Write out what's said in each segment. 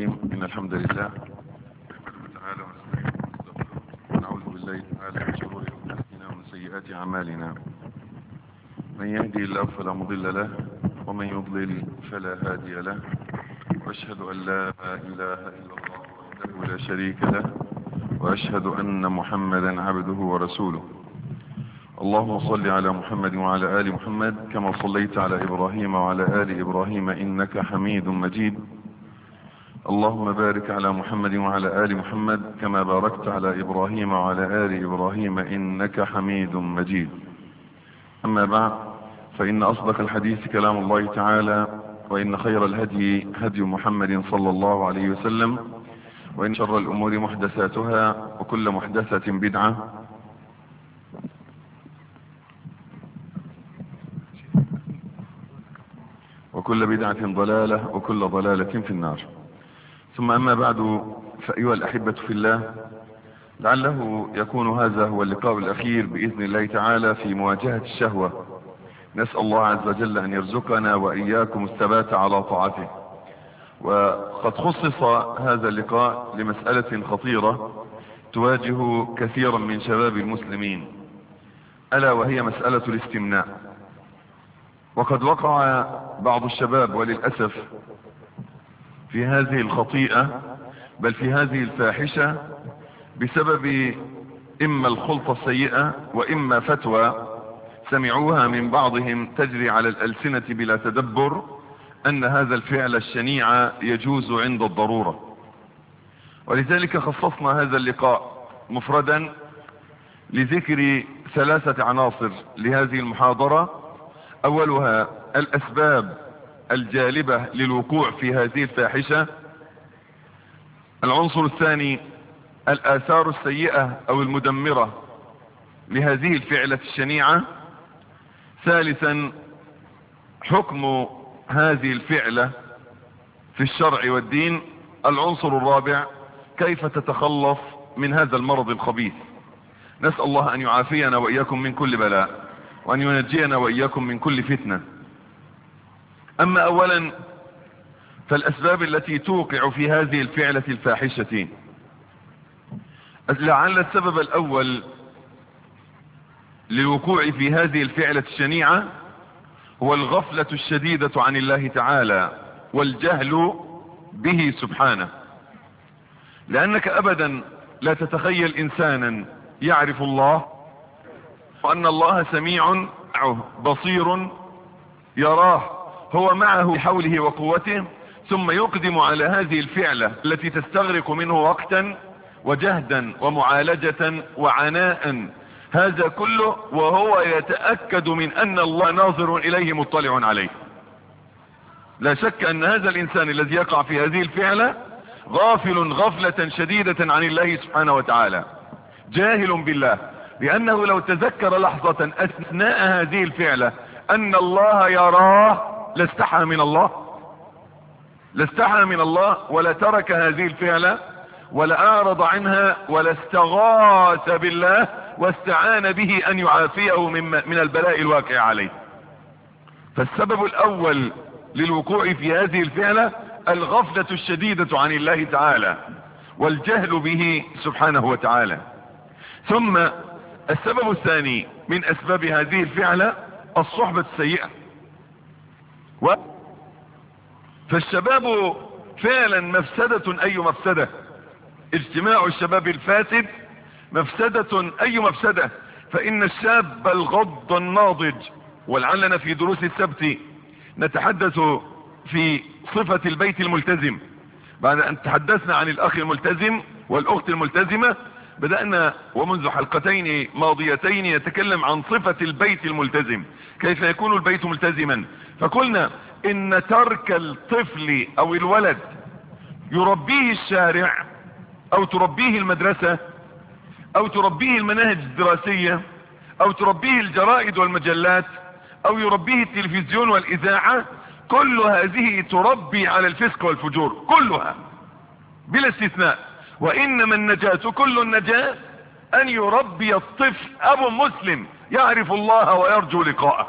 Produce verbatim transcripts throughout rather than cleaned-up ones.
الرحيم. إن الحمد لله نحمده تعالى ونستعينه ونستغفره ونعوذ بالله تعالى من شرور أنفسنا ومن سيئات أعمالنا. من يهدي الله فلا مضل له ومن يضلل فلا هادي له، وأشهد أن لا إله إلا الله وحده لا شريك له، وأشهد أن محمدا عبده ورسوله. اللهم صل على محمد وعلى آل محمد كما صليت على إبراهيم وعلى آل إبراهيم إنك حميد مجيد. اللهم بارك على محمد وعلى آل محمد كما باركت على إبراهيم وعلى آل إبراهيم إنك حميد مجيد. أما بعد، فإن أصدق الحديث كلام الله تعالى، وإن خير الهدي هدي محمد صلى الله عليه وسلم، وإن شر الأمور محدثاتها، وكل محدثة بدعة، وكل بدعة ضلالة، وكل ضلالة في النار. ثم أما بعد، فأيها الأحبة في الله، لعله يكون هذا هو اللقاء الأخير بإذن الله تعالى في مواجهة الشهوة. نسأل الله عز وجل أن يرزقنا وإياكم الثبات على طاعته. وقد خصص هذا اللقاء لمسألة خطيرة تواجه كثيرا من شباب المسلمين، ألا وهي مسألة الاستمناء. وقد وقع بعض الشباب وللأسف في هذه الخطيئة، بل في هذه الفاحشة، بسبب إما الخلطة السيئة وإما فتوى سمعوها من بعضهم تجري على الألسنة بلا تدبر أن هذا الفعل الشنيع يجوز عند الضرورة. ولذلك خصصنا هذا اللقاء مفردا لذكر ثلاثة عناصر لهذه المحاضرة. أولها الأسباب الجالبة للوقوع في هذه الفاحشة. العنصر الثاني الآثار السيئة أو المدمرة لهذه الفعلة الشنيعة. ثالثا حكم هذه الفعلة في الشرع والدين. العنصر الرابع كيف تتخلص من هذا المرض الخبيث. نسأل الله أن يعافينا وإياكم من كل بلاء، وأن ينجينا وإياكم من كل فتنة. أما أولا فالأسباب التي توقع في هذه الفعلة الفاحشة. لعل السبب الأول للوقوع في هذه الفعلة الشنيعة هو الغفلة الشديدة عن الله تعالى والجهل به سبحانه. لأنك أبدا لا تتخيل إنسانا يعرف الله، وأن الله سميع بصير يراه، هو معه بحوله وقوته، ثم يقدم على هذه الفعلة التي تستغرق منه وقتا وجهدا ومعالجة وعناء، هذا كله وهو يتأكد من أن الله ناظر إليه مطلع عليه. لا شك أن هذا الإنسان الذي يقع في هذه الفعلة غافل غفلة شديدة عن الله سبحانه وتعالى، جاهل بالله، لأنه لو تذكر لحظة أثناء هذه الفعلة أن الله يراه لاستحى من الله، لاستحى من الله ولا ترك هذه الفعلة ولا أعرض عنها ولا استغاث بالله واستعان به أن يعافيه من, من البلاء الواقع عليه. فالسبب الأول للوقوع في هذه الفعلة الغفلة الشديدة عن الله تعالى والجهل به سبحانه وتعالى. ثم السبب الثاني من أسباب هذه الفعلة الصحبة السيئة. و فالشباب فعلا مفسدة أي مفسدة. اجتماع الشباب الفاسد مفسدة أي مفسدة. فإن الشاب الغض الناضج، ولعلنا في دروس السبت نتحدث في صفة البيت الملتزم. بعد أن تحدثنا عن الأخ الملتزم والأخت الملتزمة، بدأنا ومنذ حلقتين ماضيتين يتكلم عن صفة البيت الملتزم، كيف يكون البيت ملتزما. فقلنا إن ترك الطفل أو الولد يربيه الشارع أو تربيه المدرسة أو تربيه المناهج الدراسية أو تربيه الجرائد والمجلات أو يربيه التلفزيون والإذاعة، كل هذه تربي على الفسق والفجور كلها بلا استثناء. وإنما النجاة كل النجاة أن يربي الطفل أبو مسلم يعرف الله ويرجو لقاءه،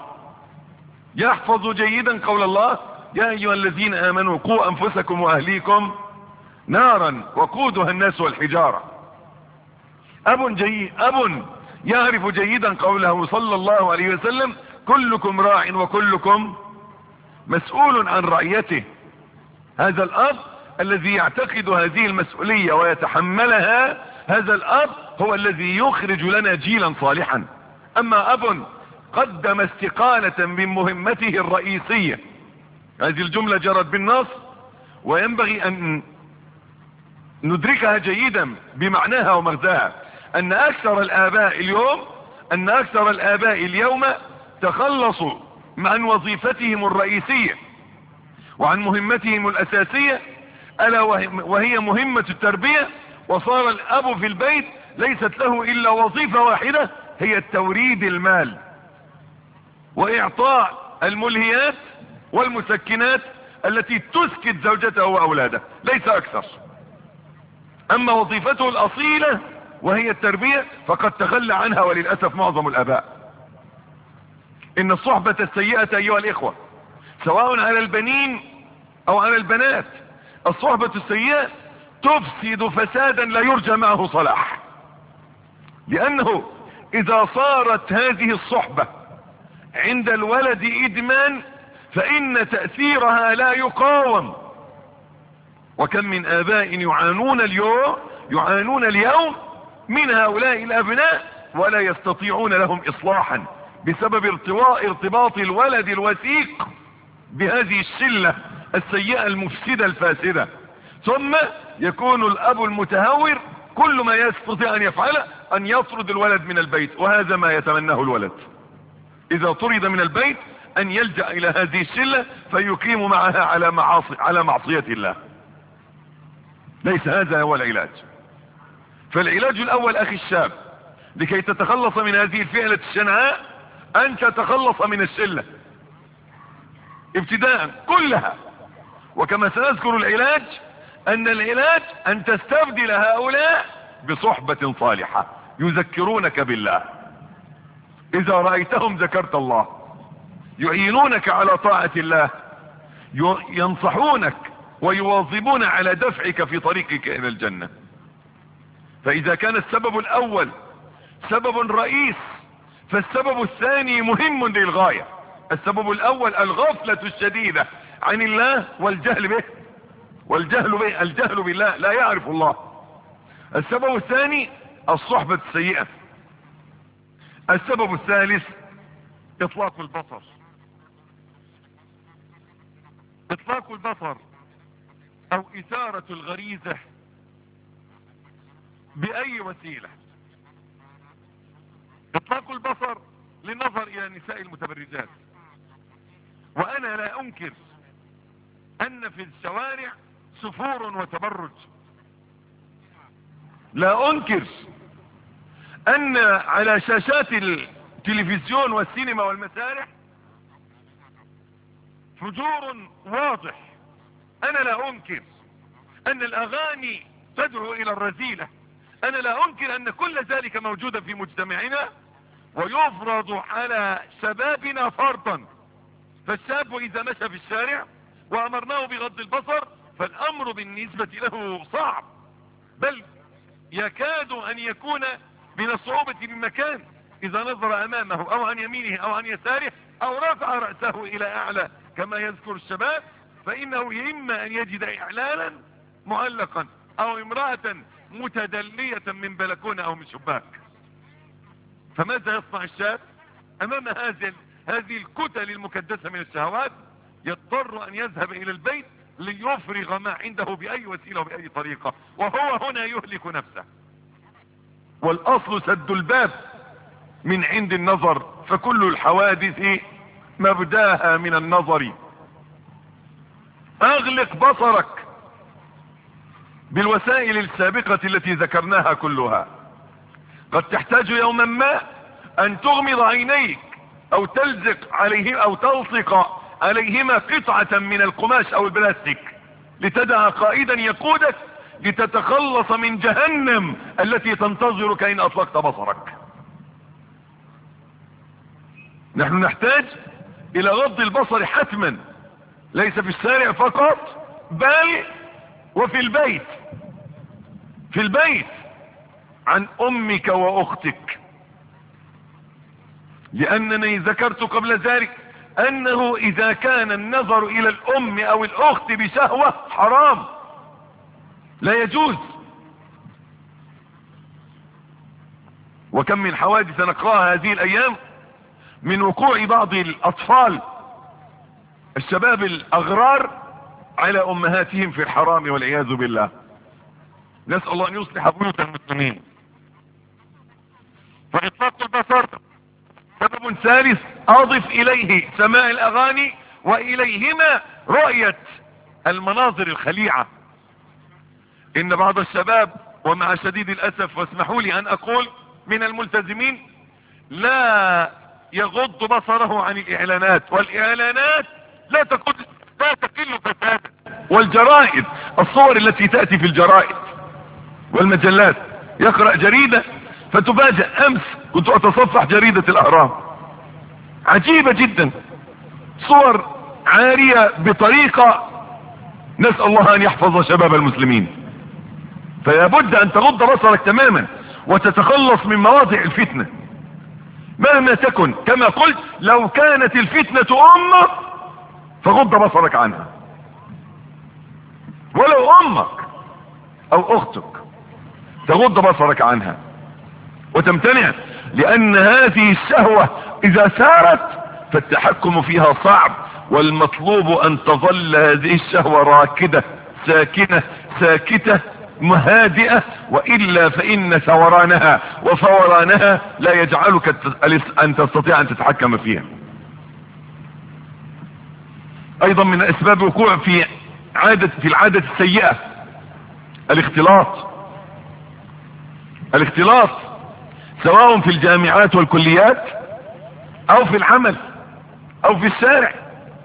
يحفظ جيدا قول الله: يا أيها الذين آمنوا قوا أنفسكم وأهليكم نارا وقودها الناس والحجارة. أب جيد أب يعرف جيدا قوله صلى الله عليه وسلم: كلكم راع وكلكم مسؤول عن رعيته. هذا الأب الذي يعتقد هذه المسؤولية ويتحملها، هذا الأب هو الذي يخرج لنا جيلا صالحا. أما أب قدم استقالة من مهمته الرئيسية، هذه الجملة جرت بالنص وينبغي أن ندركها جيدا بمعناها ومغزاها، أن أكثر الآباء اليوم أن أكثر الآباء اليوم تخلصوا عن وظيفتهم الرئيسية وعن مهمتهم الأساسية، ألا وهي مهمة التربية، وصار الأب في البيت ليست له إلا وظيفة واحدة، هي توريد المال وإعطاء الملهيات والمسكنات التي تسكت زوجته وأولاده، ليس أكثر. أما وظيفته الأصيلة وهي التربية فقد تخلى عنها وللأسف معظم الآباء. إن الصحبة السيئة أيها الإخوة سواء على البنين أو على البنات، الصحبة السيئة تفسد فسادا لا يرجى معه صلاح، لأنه إذا صارت هذه الصحبة عند الولد إدمان فإن تأثيرها لا يقاوم. وكم من آباء يعانون اليوم يعانون اليوم من هؤلاء الأبناء ولا يستطيعون لهم إصلاحا بسبب ارتواء ارتباط الولد الوثيق بهذه الشلة السيئة المفسدة الفاسدة. ثم يكون الأب المتهور كل ما يستطيع أن يفعله أن يطرد الولد من البيت، وهذا ما يتمناه الولد إذا طرد من البيت، أن يلجأ إلى هذه الشلة فيقيم معها على معاصي على معصية الله. ليس هذا هو العلاج. فالعلاج الأول أخي الشاب لكي تتخلص من هذه الفعلة الشنعاء أن تتخلص من الشلة ابتداء كلها. وكما سنذكر العلاج، أن العلاج أن تستبدل هؤلاء بصحبة صالحة يذكرونك بالله. إذا رأيتهم ذكرت الله، يعينونك على طاعة الله، ينصحونك ويواظبون على دفعك في طريقك إلى الجنة. فإذا كان السبب الأول سبب رئيس فالسبب الثاني مهم للغاية. السبب الأول الغفلة الشديدة عن الله والجهل به والجهل به الجهل بالله، لا يعرف الله. السبب الثاني الصحبة السيئة. السبب الثالث إطلاق البصر. إطلاق البصر أو إثارة الغريزة بأي وسيلة. إطلاق البصر للنظر إلى النساء المتبرجات. وأنا لا أنكر أن في الشوارع سفور وتبرج، لا أنكر أن على شاشات التلفزيون والسينما والمسارح فجور واضح. أنا لا أنكر أن الأغاني تدعو إلى الرذيلة. أنا لا أنكر أن كل ذلك موجودا في مجتمعنا ويفرض على شبابنا فرضا. فالشاب إذا مشى في الشارع وأمرناه بغض البصر فالأمر بالنسبة له صعب، بل يكاد أن يكون من الصعوبة بمكان إذا نظر أمامه أو عن يمينه أو عن يساره أو رفع رأسه إلى أعلى كما يذكر الشباب، فإنه إما أن يجد إعلانا معلقا أو امرأة متدلية من بلكونة أو من شباك. فماذا يصنع الشاب أمام هذه هذه الكتل المكدسة من الشهوات؟ يضطر أن يذهب إلى البيت ليفرغ ما عنده بأي وسيلة وبأي طريقة، وهو هنا يهلك نفسه. والأصل سد الباب من عند النظر، فكل الحوادث مبداها من النظر. أغلق بصرك بالوسائل السابقة التي ذكرناها كلها. قد تحتاج يوما ما أن تغمض عينيك أو تلزق عليه أو تلصق عليهما قطعة من القماش أو البلاستيك لتدع قائدا يقودك لتتخلص من جهنم التي تنتظرك إن أطلقت بصرك. نحن نحتاج إلى غض البصر حتما، ليس في الشارع فقط بل وفي البيت في البيت عن امك واختك، لانني ذكرت قبل ذلك انه اذا كان النظر الى الام او الاخت بشهوة حرام لا يجوز. وكم من حوادث نقراها هذه الايام من وقوع بعض الاطفال الشباب الاغرار على امهاتهم في الحرام والعياذ بالله. نسأل الله ان يصلح بيوت المسلمين. فإطلاق البصر سبب ثالث اضف اليه سماع الاغاني واليهما رؤية المناظر الخليعة. ان بعض الشباب ومع شديد الاسف واسمحوا لي ان اقول من الملتزمين لا يغض بصره عن الاعلانات، والاعلانات لا تقل لا تقل فسادا، والجرائد الصور التي تأتي في الجرائد والمجلات. يقرأ جريدة فتفاجأ، امس كنت اتصفح جريدة الاهرام عجيبة جدا، صور عارية بطريقة نسأل الله ان يحفظ شباب المسلمين. فلا بد ان تغض بصرك تماما وتتخلص من مواضع الفتنة مهما تكن. كما قلت لو كانت الفتنة امك فغض بصرك عنها، ولو امك او اختك تغض بصرك عنها وتمتنع، لان هذه الشهوة اذا سارت فالتحكم فيها صعب، والمطلوب ان تظل هذه الشهوة راكدة ساكنة ساكتة مهادئة، وإلا فإن ثورانها وفورانها لا يجعلك أن تستطيع أن تتحكم فيها. أيضا من أسباب وقوع في عادة في العادة السيئة الاختلاط. الاختلاط سواء في الجامعات والكليات أو في العمل أو في الشارع.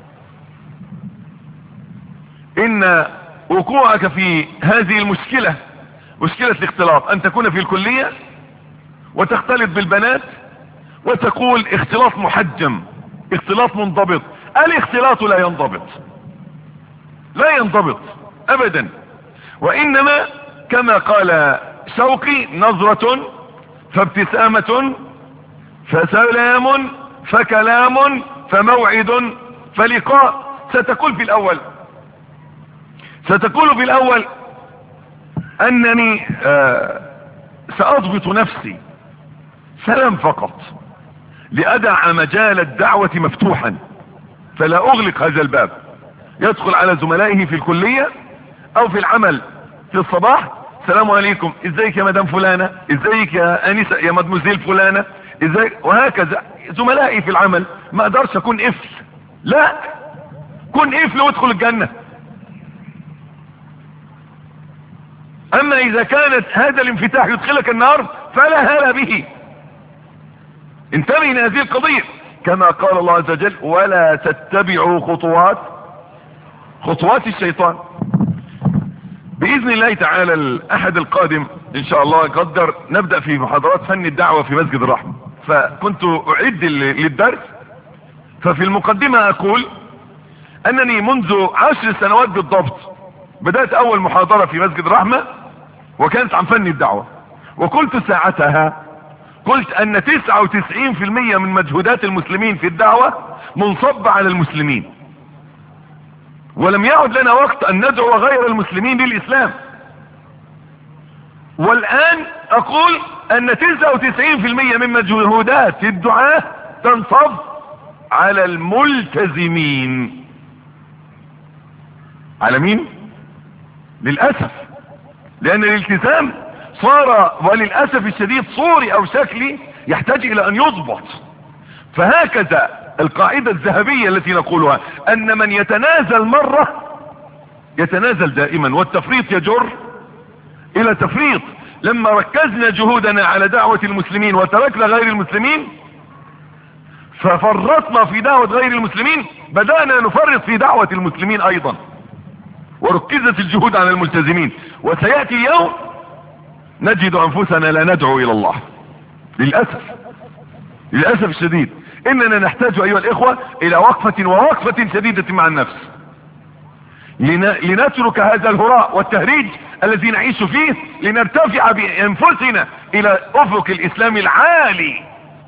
إن وقوعك في هذه المشكلة، مشكلة الاختلاط، ان تكون في الكلية وتختلط بالبنات وتقول اختلاط محجم اختلاط منضبط. الاختلاط لا ينضبط لا ينضبط ابدا، وانما كما قال شوقي نظرة فابتسامة فسلام فكلام فموعد فلقاء. ستقول في الاول ستقول في الاول انني آه ساضبط نفسي سلام فقط لادع مجال الدعوة مفتوحا فلا اغلق هذا الباب. يدخل على زملائه في الكلية او في العمل في الصباح، السلام عليكم، ازيك يا مدام فلانة، ازيك يا انسة يا مدموزيل فلانة، ازيك، وهكذا. زملائي في العمل ما اقدرش اكون قفل، لا كن قفل وادخل الجنة. اما اذا كانت هذا الانفتاح يدخلك النار فلا هلا به. انتبه لهذه القضية، كما قال الله عز وجل ولا تتبعوا خطوات خطوات الشيطان. باذن الله تعالى الاحد القادم ان شاء الله قدر نبدأ في محاضرات فن الدعوة في مسجد الرحمة. فكنت اعد للدرس، ففي المقدمة اقول انني منذ عشر سنوات بالضبط بدأت اول محاضرة في مسجد الرحمة وكانت عن فن الدعوة، وقلت ساعتها قلت ان تسعة وتسعين في المية من مجهودات المسلمين في الدعوة منصب على المسلمين، ولم يعد لنا وقت ان ندعو غير المسلمين للاسلام. والان اقول ان تسعة وتسعين في المية من مجهودات الدعاة تنصب على الملتزمين. على مين؟ للأسف، لأن الالتزام صار وللأسف الشديد صوري أو شكلي يحتاج إلى أن يضبط. فهكذا القاعدة الذهبية التي نقولها أن من يتنازل مرة يتنازل دائما، والتفريط يجر إلى تفريط. لما ركزنا جهودنا على دعوة المسلمين وتركنا غير المسلمين ففرطنا في دعوة غير المسلمين، بدأنا نفرط في دعوة المسلمين أيضا، وركزت الجهود على الملتزمين. وسيأتي يوم نجد أنفسنا لا ندعو إلى الله للأسف للأسف الشديد. إننا نحتاج أيها الإخوة إلى وقفة ووقفة شديدة مع النفس. لنترك هذا الهراء والتهريج الذي نعيش فيه، لنرتفع بأنفسنا الى افق الاسلام العالي.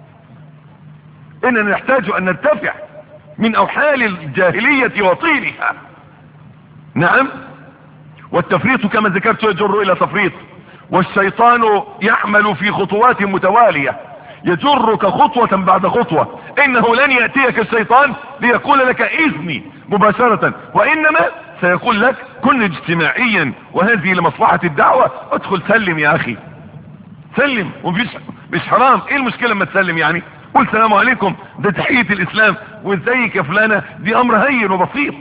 اننا نحتاج ان نرتفع من اوحال الجاهلية وطينها. نعم، والتفريط كما ذكرت يجر الى تفريط، والشيطان يعمل في خطوات متوالية يجرك خطوة بعد خطوة. انه لن يأتيك الشيطان ليقول لك اذني مباشرة، وانما سيقول لك كن اجتماعيا، وهذه لمصلحة الدعوة. ادخل سلم يا اخي، سلم، ومفيش مش حرام. ايه المشكلة لما تسلم؟ يعني قول السلام عليكم، ده تحية الاسلام، وازيك يا فلانة، دي امر هين وبسيط.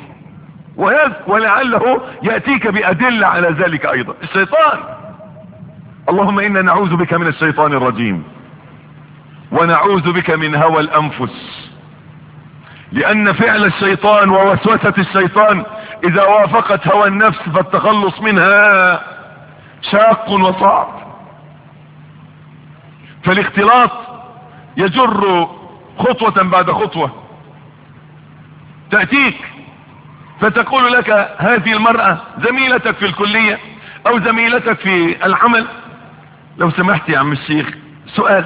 ولعله يأتيك بأدلة على ذلك ايضا الشيطان. اللهم انا نعوذ بك من الشيطان الرجيم، ونعوذ بك من هوى الانفس، لان فعل الشيطان ووسوسة الشيطان اذا وافقت هوى النفس فالتخلص منها شاق وصعب. فالاختلاط يجر خطوة بعد خطوة. تأتيك فتقول لك هذه المرأة زميلتك في الكلية او زميلتك في العمل، لو سمحت يا عم الشيخ سؤال.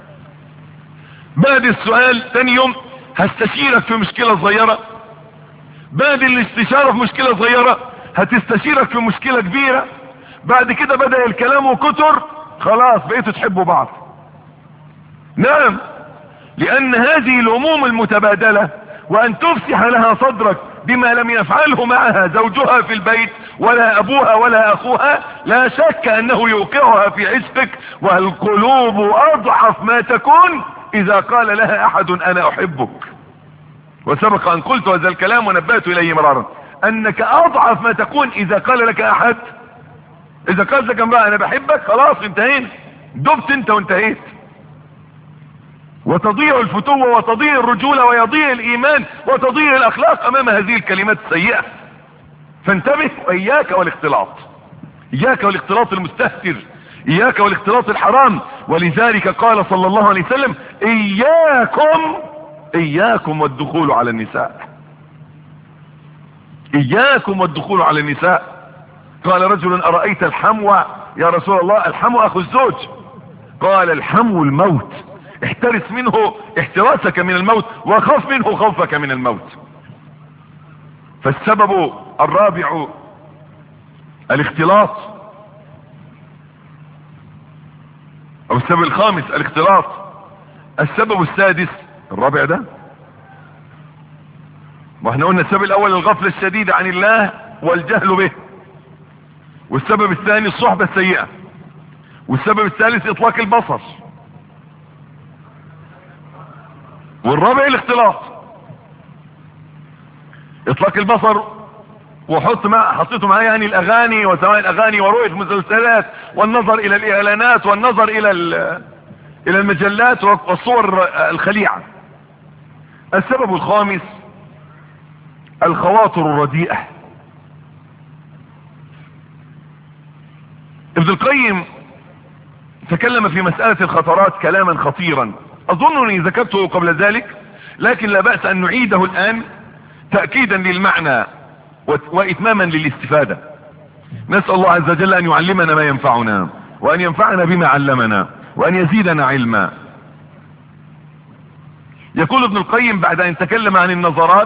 بعد السؤال ثاني يوم هستشيرك في مشكلة صغيرة، بعد الاستشارة في مشكلة صغيرة هتستشيرك في مشكلة كبيرة. بعد كده بدأ الكلام وكتر، خلاص بقيتوا تحبوا بعض. نعم، لان هذه الهموم المتبادلة، وان تفسح لها صدرك بما لم يفعله معها زوجها في البيت ولا ابوها ولا اخوها، لا شك انه يوقعها في عشقك. والقلوب اضعف ما تكون اذا قال لها احد انا احبك. وسبق ان قلت هذا الكلام ونبهت اليه مرارا، انك اضعف ما تكون اذا قال لك احد، اذا قال لك امرأة انا بحبك، خلاص انتهينا، دبت انت وانتهيت. وتضيع الفتوة وتضيع الرجولة ويضيع الايمان وتضيع الاخلاق امام هذه الكلمات السيئة. فانتبه، واياك والاختلاط، اياك والاختلاط المستهتر، اياك والاختلاط الحرام. ولذلك قال صلى الله عليه وسلم اياكم اياكم والدخول على النساء، اياكم والدخول على النساء. قال رجل ارايت الحمو يا رسول الله؟ الحمو اخو الزوج. قال الحمو الموت، احترس منه احتراسك من الموت، وخاف منه خوفك من الموت. فالسبب الرابع الاختلاط، او السبب الخامس الاختلاط. السبب السادس، الرابع ده، واحنا قلنا السبب الاول الغفلة الشديدة عن الله والجهل به، والسبب الثاني الصحبة السيئة، والسبب الثالث اطلاق البصر، والرابع الاختلاط. اطلاق البصر، وحط مع حطيته معايا يعني الاغاني وسماع الاغاني ورؤية المسلسلات والنظر الى الاعلانات والنظر الى الى المجلات والصور الخليعة. السبب الخامس الخواطر الرديئة. ابن القيم تكلم في مسألة الخطرات كلاما خطيرا، اظنني ذكرته قبل ذلك، لكن لا بأس ان نعيده الان تأكيدا للمعنى واتماما للاستفادة. نسأل الله عز وجل ان يعلمنا ما ينفعنا، وان ينفعنا بما علمنا، وان يزيدنا علما. يقول ابن القيم بعد ان تكلم عن النظرات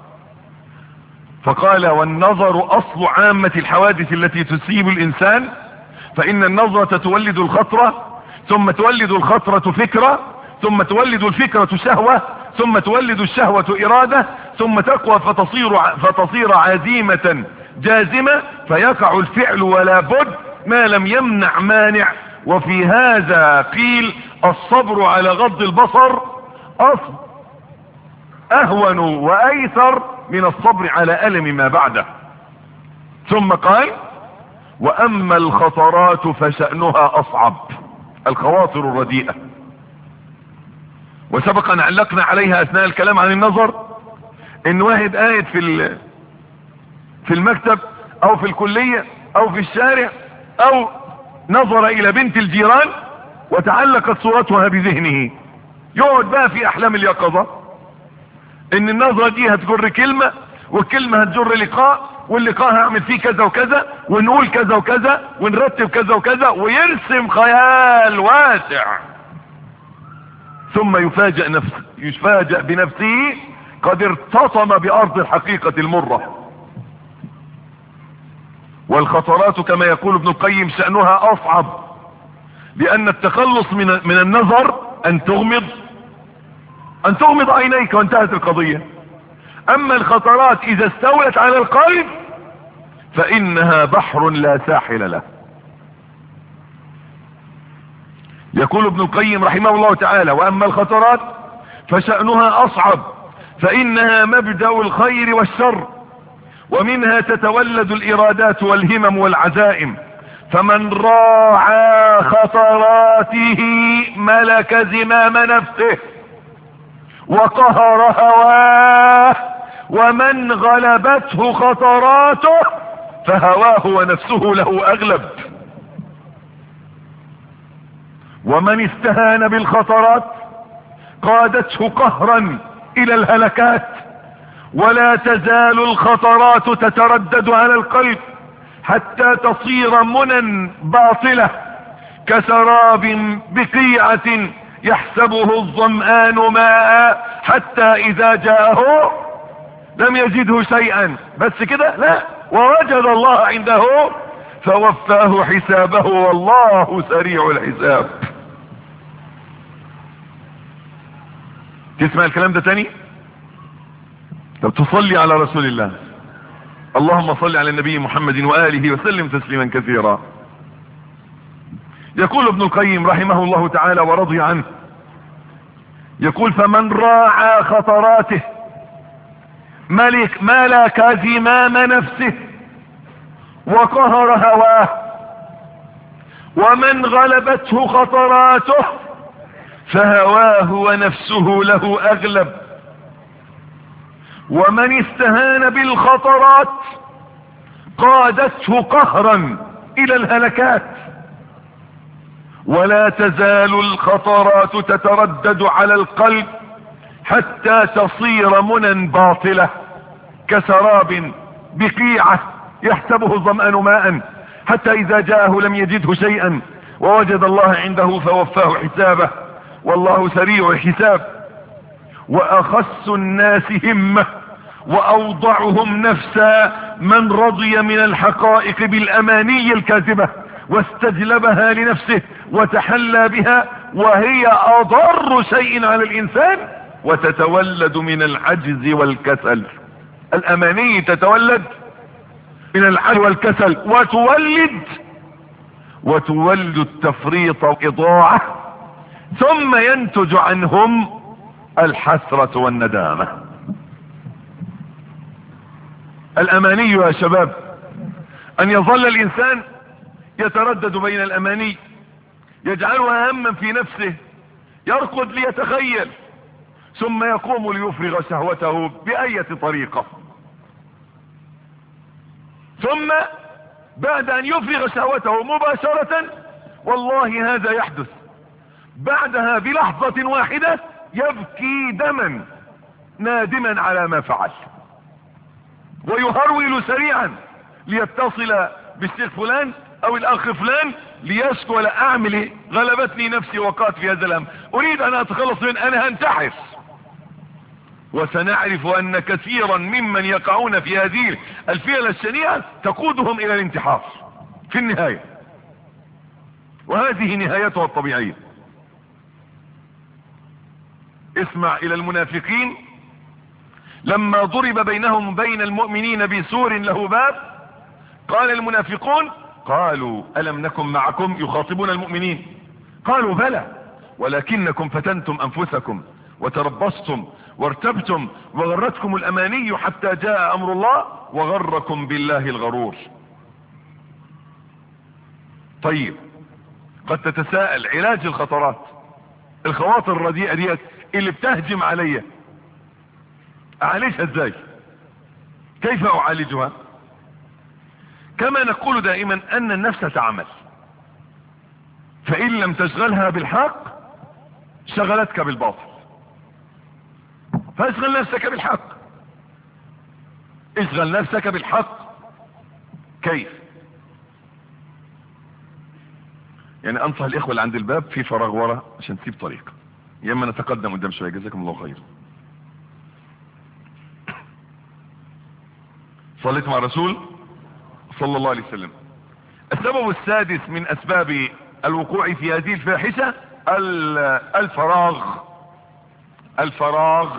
فقال والنظر اصل عامة الحوادث التي تصيب الانسان، فان النظرة تولد الخطرة، ثم تولد الخطرة فكرة، ثم تولد الفكرة شهوة، ثم تولد الشهوة ارادة، ثم تقوى فتصير, فتصير عزيمة جازمة، فيقع الفعل ولا بد ما لم يمنع مانع. وفي هذا قيل الصبر على غض البصر اصل اهون وايسر من الصبر على الم ما بعده. ثم قال واما الخطرات فشأنها اصعب، الخواطر الرديئة. وسبق ان علقنا عليها اثناء الكلام عن النظر، ان واحد قاعد في في المكتب او في الكلية او في الشارع، او نظر الى بنت الجيران وتعلقت صورتها بذهنه، يقعد بقى في احلام اليقظة ان النظرة دي هتجر كلمة، والكلمة هتجر لقاء، واللقاء هعمل فيه كذا وكذا ونقول كذا وكذا ونرتب كذا وكذا، ويرسم خيال واسع، ثم يفاجأ نفسه يفاجأ بنفسه قد ارتطم بأرض الحقيقة المرة. والخطرات كما يقول ابن القيم شأنها أصعب، لأن التخلص من من النظر أن تغمض أن تغمض عينيك وانتهت القضية. أما الخطرات إذا استولت على القلب فإنها بحر لا ساحل له. يقول ابن القيم رحمه الله تعالى: وأما الخطرات فشأنها أصعب، فإنها مبدأ الخير والشر، ومنها تتولد الإرادات والهمم والعزائم، فمن راعى خطراته ملك زمام نفسه وقهر هواه، ومن غلبته خطراته فهواه ونفسه له أغلب. ومن استهان بالخطرات قادته قهرا إلى الهلكات، ولا تزال الخطرات تتردد على القلب حتى تصير منى باطلة كسراب بقيعة يحسبه الظمآن ماء حتى إذا جاءه لم يجده شيئا. بس كده؟ لا، ووجد الله عنده فوفاه حسابه والله سريع الحساب. تسمع الكلام ده تاني؟ طب تصلي على رسول الله. اللهم صل على النبي محمد وآله وسلم تسليما كثيرا. يقول ابن القيم رحمه الله تعالى ورضي عنه، يقول: فمن راعى خطراته ملك ملك زمام نفسه وقهر هواه، ومن غلبته خطراته فهواه ونفسه له أغلب، ومن استهان بالخطرات قادته قهرا إلى الهلكات، ولا تزال الخطرات تتردد على القلب حتى تصير منى باطلة كسراب بقيعة يحسبه الظمآن ماء حتى إذا جاءه لم يجده شيئا، ووجد الله عنده فوفاه حسابه والله سريع الحساب. وأخس الناس همة وأوضعهم نفسا من رضي من الحقائق بالأماني الكاذبة واستجلبها لنفسه وتحلى بها، وهي أضر شيء على الإنسان، وتتولد من العجز والكسل. الأماني تتولد من العجز والكسل، وتولد وتولد التفريط والإضاعة، ثم ينتج عنهم الحسرة والندامة. الأماني يا شباب أن يظل الإنسان يتردد بين الأماني، يجعلها هما في نفسه، يرقد ليتخيل، ثم يقوم ليفرغ شهوته بأية طريقة، ثم بعد أن يفرغ شهوته مباشرة والله هذا يحدث، بعدها بلحظة واحدة يبكي دما نادما على ما فعل، ويهرول سريعا ليتصل بالشيخ فلان او الاخ فلان ليشكو: لا اعمل ايه؟ غلبتني نفسي وقعت في هذا الامر، اريد ان اتخلص من انا هنتحر. وسنعرف ان كثيرا ممن يقعون في هذه الفئة الشنيعة تقودهم الى الانتحار في النهاية، وهذه نهايتها الطبيعية. اسمع الى المنافقين لما ضرب بينهم وبين المؤمنين بسور له باب، قال المنافقون: قالوا ألم نكن معكم، يخاطبون المؤمنين، قالوا بلى ولكنكم فتنتم أنفسكم وتربصتم وارتبتم وغرتكم الأماني حتى جاء أمر الله وغركم بالله الغرور. طيب، قد تتساءل: علاج الخطرات، الخواطر الرديئة دي اللي بتهجم عليا، اعالجها ازاي؟ كيف اعالجها؟ كما نقول دائما ان النفس تعمل، فان لم تشغلها بالحق شغلتك بالباطل، فاشغل نفسك بالحق، اشغل نفسك بالحق كيف؟ يعني انصح الاخوة اللي عند الباب في فراغ ورا عشان تسيب طريق، يا اما نتقدم قدام شوية. جزاكم الله خير. صليت مع الرسول صلى الله عليه وسلم. السبب السادس من اسباب الوقوع في هذه الفاحشة الفراغ. الفراغ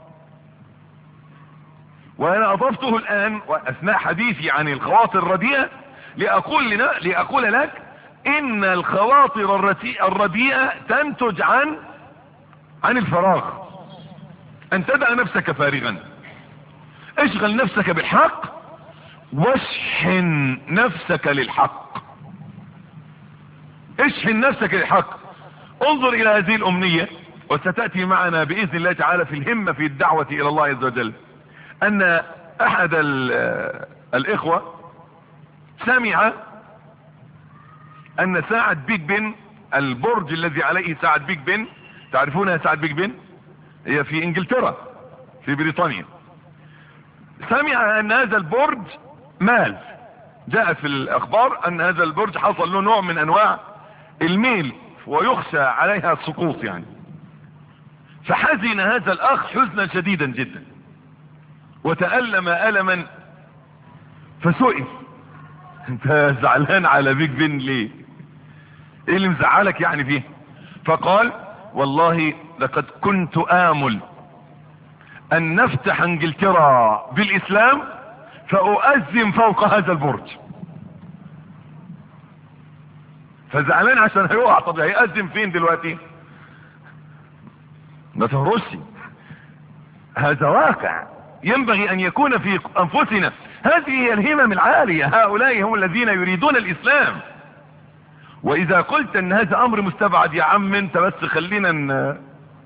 وانا اضفته الان واثناء حديثي عن الخواطر الرديئة لأقول لنا لأقول لك ان الخواطر الرديئة تنتج عن عن الفراغ. ان تدع نفسك فارغا، اشغل نفسك بالحق واشحن نفسك للحق. اشحن نفسك للحق. انظر الى هذه الامنية وستأتي معنا بإذن الله تعالى في الهمة في الدعوة الى الله عز وجل. ان احد الاخوة سمع ان ساعة بيج بن، البرج الذي عليه ساعة بيج بن، تعرفونها ساعة بيج بن؟ هي في انجلترا في بريطانيا. سمع ان هذا البرج مال. جاءت في الاخبار ان هذا البرج حصل له نوع من انواع الميل ويخشى عليها السقوط يعني. فحزن هذا الاخ حزنا شديدا جدا وتألم ألما، فسئل انت زعلان على بيج بن ليه؟ ايه اللي مزعلك يعني فيه؟ فقال والله لقد كنت آمل ان نفتح انجلترا بالاسلام فاؤذن فوق هذا البرج. فزعلان عشان هيقع. طب هيأذن فين دلوقتي؟ ما تهرسي. هذا واقع ينبغي ان يكون في انفسنا. هذه هي الهمم العالية. هؤلاء هم الذين يريدون الاسلام. واذا قلت ان هذا امر مستبعد يا عم انت بس خلينا ن...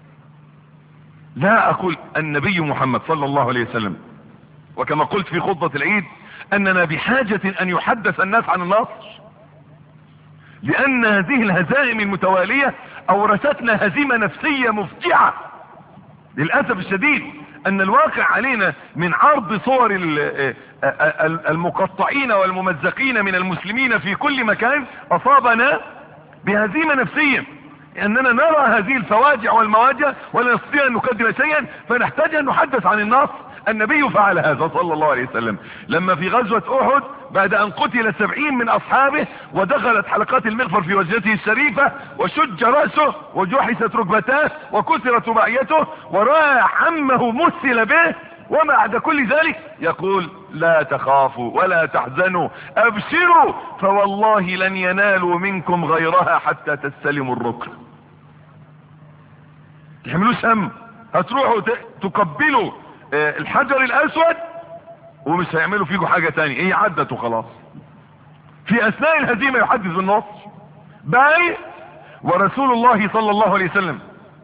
لا اقول النبي محمد صلى الله عليه وسلم، وكما قلت في خطبة العيد اننا بحاجة ان يحدث الناس عن النصر، لان هذه الهزائم المتوالية اورثتنا هزيمة نفسية مفجعة للأسف الشديد. ان الواقع علينا من عرض صور المقطعين والممزقين من المسلمين في كل مكان اصابنا بهزيمة نفسية، اننا نرى هذه الفواجع والمواجع ولا نستطيع ان نقدم شيئا، فنحتاج ان نحدث عن النصر. النبي فعل هذا صلى الله عليه وسلم لما في غزوة احد بعد ان قتل سبعين من اصحابه ودخلت حلقات المغفر في وجهته الشريفة وشج رأسه وجحست ركبتاه وكسرت رباعيته ورأى عمه مثل به، وبعد كل ذلك يقول لا تخافوا ولا تحزنوا ابشروا فوالله لن ينالوا منكم غيرها حتى تستلموا الركن. تحملوش هم، هتروحوا تقبلوا الحجر الاسود ومش هيعملوا فيكم حاجة تانية، هي عدت وخلاص. في اثناء الهزيمة يحدث بالنصر بل ورسول الله صلى الله عليه وسلم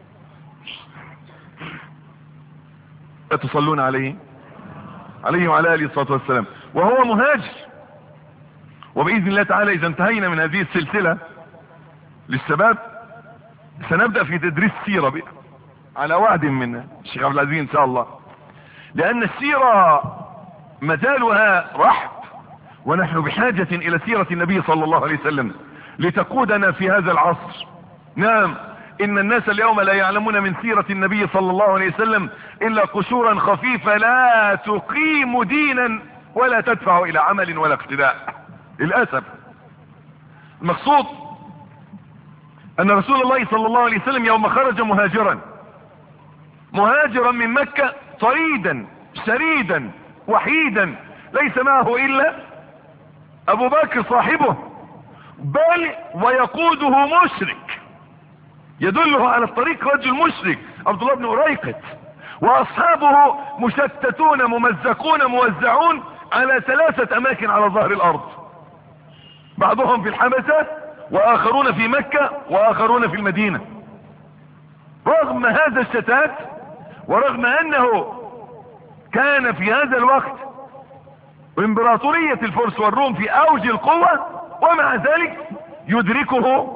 تصلون عليه عليه وعلى آله الصلاة والسلام وهو مهاجر. وبإذن الله تعالى إذا انتهينا من هذه السلسلة للشباب سنبدأ في تدريس سيرة بقى على وعد من الشيخ عبد العزيز إن شاء الله، لأن السيرة مجالها رحب ونحن بحاجة إلى سيرة النبي صلى الله عليه وسلم لتقودنا في هذا العصر. نعم ان الناس اليوم لا يعلمون من سيرة النبي صلى الله عليه وسلم الا قشورا خفيفة لا تقيم دينا ولا تدفع الى عمل ولا اقتداء للأسف. المقصود ان رسول الله صلى الله عليه وسلم يوم خرج مهاجرا مهاجرا من مكة طريدا شريدا وحيدا ليس معه الا ابو بكر صاحبه، بل ويقوده مشرك يدله على الطريق رجل مشرك عبد الله بن أريقط، واصحابه مشتتون ممزقون موزعون على ثلاثة اماكن على ظهر الارض، بعضهم في الحبشة واخرون في مكة واخرون في المدينة. رغم هذا الشتات ورغم انه كان في هذا الوقت امبراطورية الفرس والروم في اوج القوة، ومع ذلك يدركه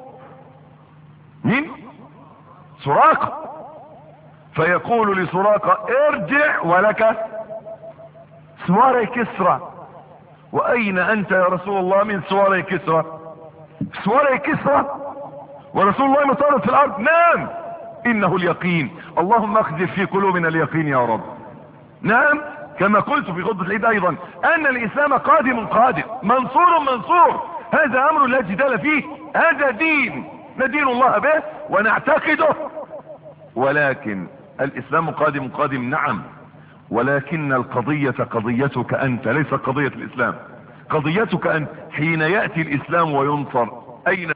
مين؟ سراقة، فيقول لسراقة ارجع ولك سوار كسرى واين انت يا رسول الله من سواري كسرى؟ سواري كسرى ورسول الله مطارد في الارض؟ نعم، انه اليقين. اللهم اخذف في قلوبنا اليقين يا رب. نعم، كما قلت في خطبة العيد ايضا ان الاسلام قادم قادم، منصور منصور، هذا امر لا جدال فيه، هذا دين ندين الله به ونعتقده. ولكن الاسلام قادم قادم نعم، ولكن القضية قضيتك انت، ليس قضية الاسلام. قضيتك انت حين يأتي الاسلام وينصر، اين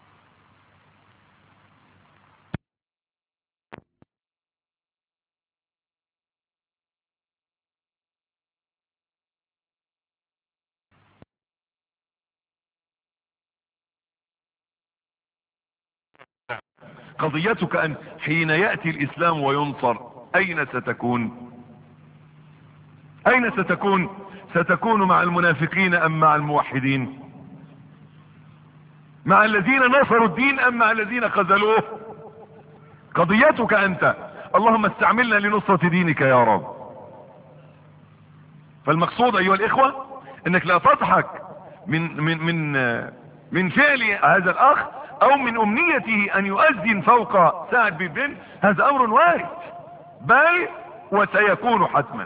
قضيتك أن حين يأتي الإسلام وينصر أين ستكون؟ أين ستكون؟ ستكون مع المنافقين أم مع الموحدين؟ مع الذين نصروا الدين أم مع الذين خذلوه؟ قضيتك أنت. اللهم استعملنا لنصرة دينك يا رب. فالمقصود أيها الإخوة أنك لا تضحك من من من من فعل هذا الأخ او من امنيته ان يؤذن فوق ساعة بن، هذا امر وارد، بل وسيكون حتما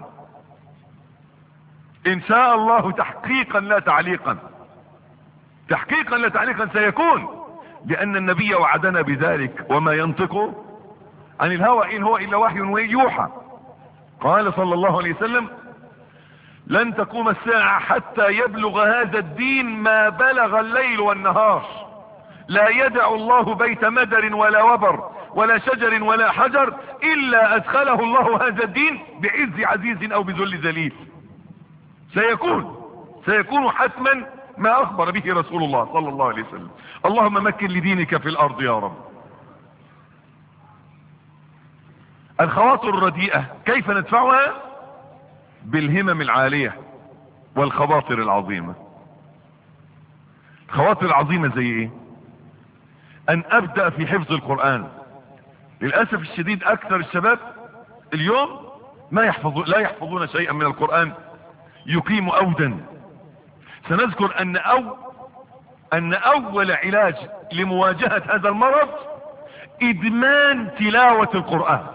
ان شاء الله تحقيقا لا تعليقا، تحقيقا لا تعليقا سيكون، لان النبي وعدنا بذلك وما ينطق عن الهوى ان هو الا وحي يوحى. قال صلى الله عليه وسلم لن تقوم الساعة حتى يبلغ هذا الدين ما بلغ الليل والنهار، لا يدع الله بيت مدر ولا وبر ولا شجر ولا حجر الا ادخله الله هذا الدين بعز عزيز او بذل ذليل. سيكون سيكون حتما ما اخبر به رسول الله صلى الله عليه وسلم. اللهم مكن لدينك في الارض يا رب. الخواطر الرديئة كيف ندفعها؟ بالهمم العالية والخواطر العظيمة. الخواطر العظيمة زي ايه؟ ان ابدأ في حفظ القرآن. للأسف الشديد اكثر الشباب اليوم ما يحفظ لا يحفظون شيئا من القرآن، يقيم اودا. سنذكر ان او ان اول علاج لمواجهة هذا المرض ادمان تلاوة القرآن.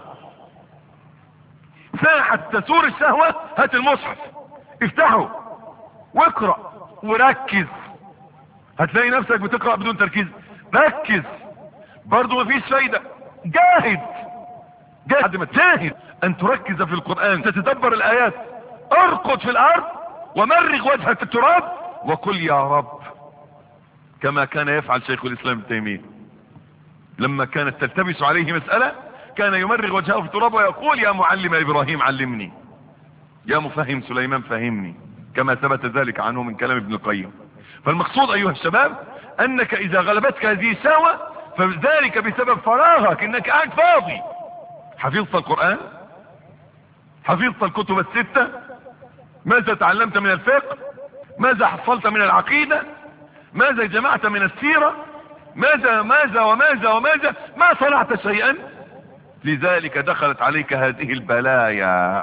ساحة تثور الشهوة، هات المصحف افتحه واقرأ وركز، هتلاقي نفسك بتقرأ بدون تركيز. ركز برضو مفيش فايدة، جاهد جاهد ما تجاهد ان تركز في القرآن، تتدبر الايات، ارقد في الارض ومرغ وجهك في التراب وقل يا رب، كما كان يفعل شيخ الاسلام ابن تيمية لما كانت تلتبس عليه مسألة كان يمرغ وجهه في التراب ويقول يا معلم ابراهيم علمني، يا مفهم سليمان فهمني، كما ثبت ذلك عنه من كلام ابن القيم. فالمقصود ايها الشباب انك اذا غلبتك هذه الشهوة فذلك بسبب فراغك، انك قاعد فاضي. حفظت القرآن؟ حفظت الكتب الستة؟ ماذا تعلمت من الفقه؟ ماذا حصلت من العقيدة؟ ماذا جمعت من السيرة؟ ماذا ماذا وماذا وماذا؟ ما صنعت شيئا. لذلك دخلت عليك هذه البلايا.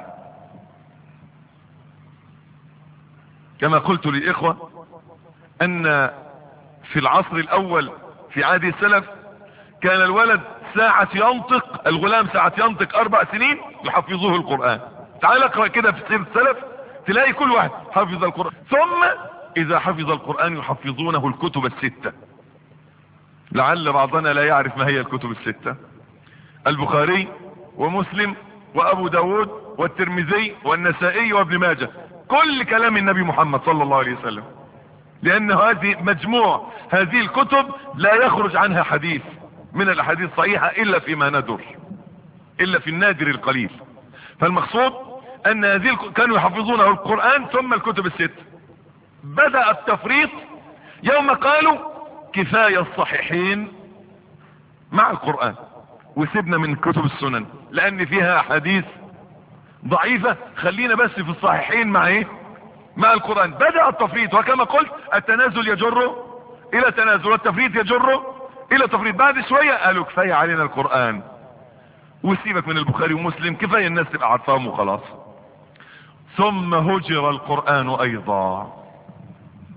كما قلت للإخوة ان في العصر الاول في عهد السلف كان الولد ساعة ينطق، الغلام ساعة ينطق اربع سنين يحفظوه القرآن. تعال اقرأ كده في سيرة السلف تلاقي كل واحد حفظ القرآن، ثم اذا حفظ القرآن يحفظونه الكتب الستة. لعل بعضنا لا يعرف ما هي الكتب الستة: البخاري ومسلم وابو داود والترمذي والنسائي وابن ماجه، كل كلام النبي محمد صلى الله عليه وسلم، لان هذه مجموع هذه الكتب لا يخرج عنها حديث من الاحاديث الصحيحة الا فيما ندر، الا في النادر القليل. فالمقصود ان هذه كانوا يحفظونه القرآن ثم الكتب الست. بدأ التفريط يوم قالوا كفاية الصحيحين مع القرآن وسيبنا من كتب السنن لان فيها احاديث ضعيفة، خلينا بس في الصحيحين مع ايه؟ مع القرآن. بدأ التفريط، وكما قلت التنازل يجر الى تنازل والتفريط يجر الى تفريط. بعد شوية قالوا كفاية علينا القرآن وسيبك من البخاري ومسلم، كفاية الناس تبقى عارفاهم وخلاص. ثم هجر القرآن ايضا.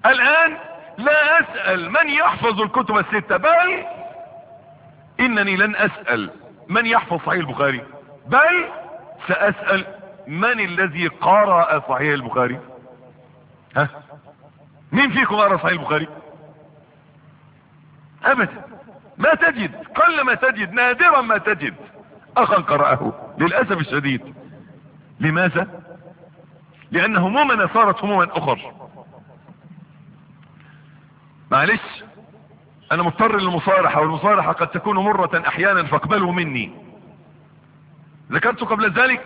الآن لا أسأل من يحفظ الكتب الستة، بل إنني لن أسأل من يحفظ صحيح البخاري، بل سأسأل من الذي قرأ صحيح البخاري. ها، مين فيكم قرأ صحيح البخاري؟ أبدا، ما تجد، قل ما تجد، نادرا ما تجد أخا قرأه للأسف الشديد. لماذا؟ لأن همومنا صارت هموما أخر. معلش، أنا مضطر للمصارحة، والمصارحة قد تكون مرة أحيانا فاقبلوا مني. ذكرت قبل ذلك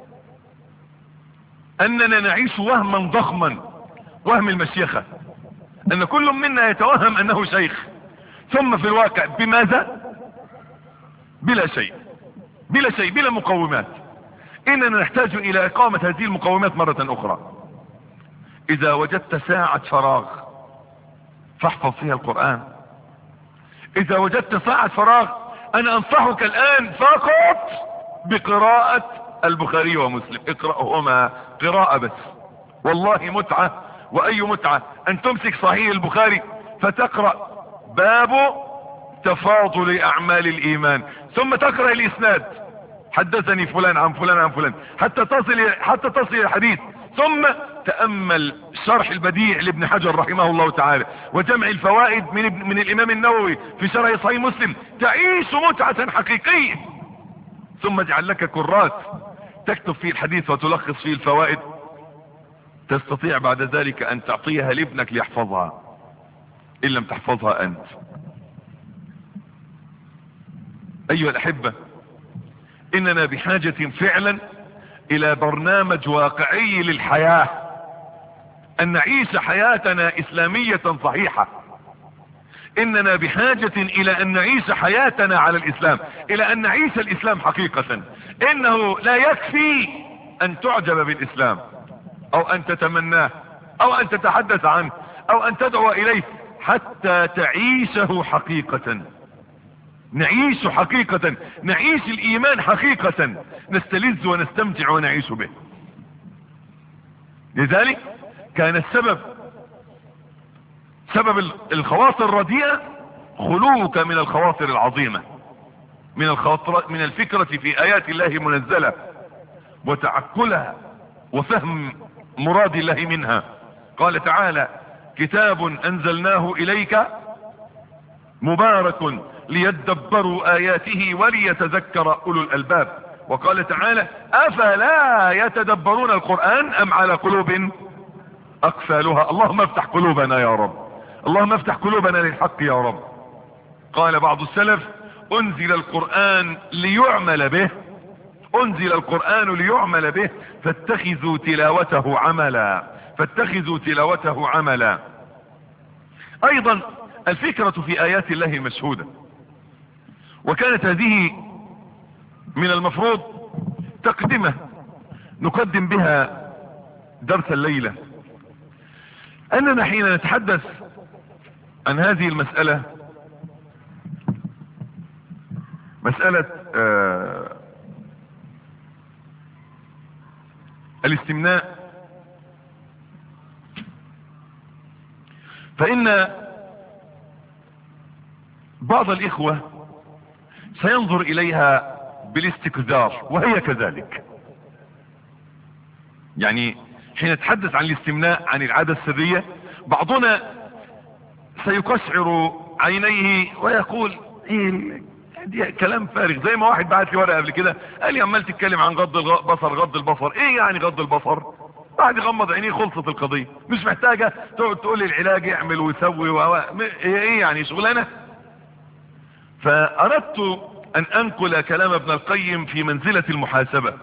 أننا نعيش وهما ضخما، وهم المشيخة، أن كل منا يتوهم أنه شيخ، ثم في الواقع بماذا؟ بلا شيء، بلا شيء، بلا مقومات. إننا نحتاج إلى إقامة هذه المقومات مرة أخرى. إذا وجدت ساعة فراغ فاحفظ فيها القرآن. إذا وجدت ساعة فراغ أنا أنصحك الآن فقط بقراءة البخاري ومسلم، اقرأهما قراءة بس، والله متعة، وأي متعة أن تمسك صحيح البخاري فتقرأ باب تفاضل أعمال الإيمان، ثم تقرأ الإسناد، حدثني فلان عن فلان عن فلان، حتى تصل حتى تصل الحديث، ثم تأمل شرح البديع لابن حجر رحمه الله تعالى، وجمع الفوائد من, من الإمام النووي في شرح صحيح مسلم، تعيش متعة حقيقية. ثم اجعل لك كرات تكتب فيه الحديث وتلخص فيه الفوائد، تستطيع بعد ذلك أن تعطيها لابنك ليحفظها إن لم تحفظها أنت. أيها الأحبة، إننا بحاجة فعلا إلى برنامج واقعي للحياة، أن نعيش حياتنا إسلامية صحيحة. إننا بحاجة إلى أن نعيش حياتنا على الإسلام، إلى أن نعيش الإسلام حقيقة. إنه لا يكفي أن تعجب بالإسلام، أو أن تتمناه، أو أن تتحدث عنه، أو أن تدعو إليه، حتى تعيشه حقيقة. نعيش حقيقة، نعيش الإيمان حقيقة، نستلذ ونستمتع ونعيش به. لذلك كان السبب، سبب الخواطر الرديئة خلوك من الخواطر العظيمة، من الخواطر، من الفكرة في آيات الله منزلة، وتعقلها وفهم مراد الله منها. قال تعالى: كتاب أنزلناه إليك مبارك ليدبروا آياته وليتذكر أولو الألباب. وقال تعالى: أفلا يتدبرون القرآن أم على قلوب أقفالها. اللهم افتح قلوبنا يا رب، اللهم افتح قلوبنا للحق يا رب. قال بعض السلف: أنزل القرآن ليعمل به، أنزل القرآن ليعمل به، فاتخذوا تلاوته عملا، فاتخذوا تلاوته عملا. أيضا الفكرة في آيات الله مشهودة، وكانت هذه من المفروض تقدمة نقدم بها درس الليلة، أننا حين نتحدث عن هذه المسألة، مسألة آه الاستمناء، فإن بعض الإخوة سينظر إليها بالاستكثار، وهي كذلك. يعني حين نتحدث عن الاستمناء، عن العادة السرية، بعضنا سيقشعر عينيه ويقول: ايه دي كلام فارغ. زي ما واحد بعت لي ورقه قبل كده قال لي: عمال تتكلم عن غض البصر، غض البصر ايه يعني غض البصر؟ واحد يغمض عينيه خلصت القضيه، مش محتاجه تقعد تقول لي العلاج اعمل وسوي و ايه يعني شغلانه. فاردت ان انقل كلام ابن القيم في منزلة المحاسبة.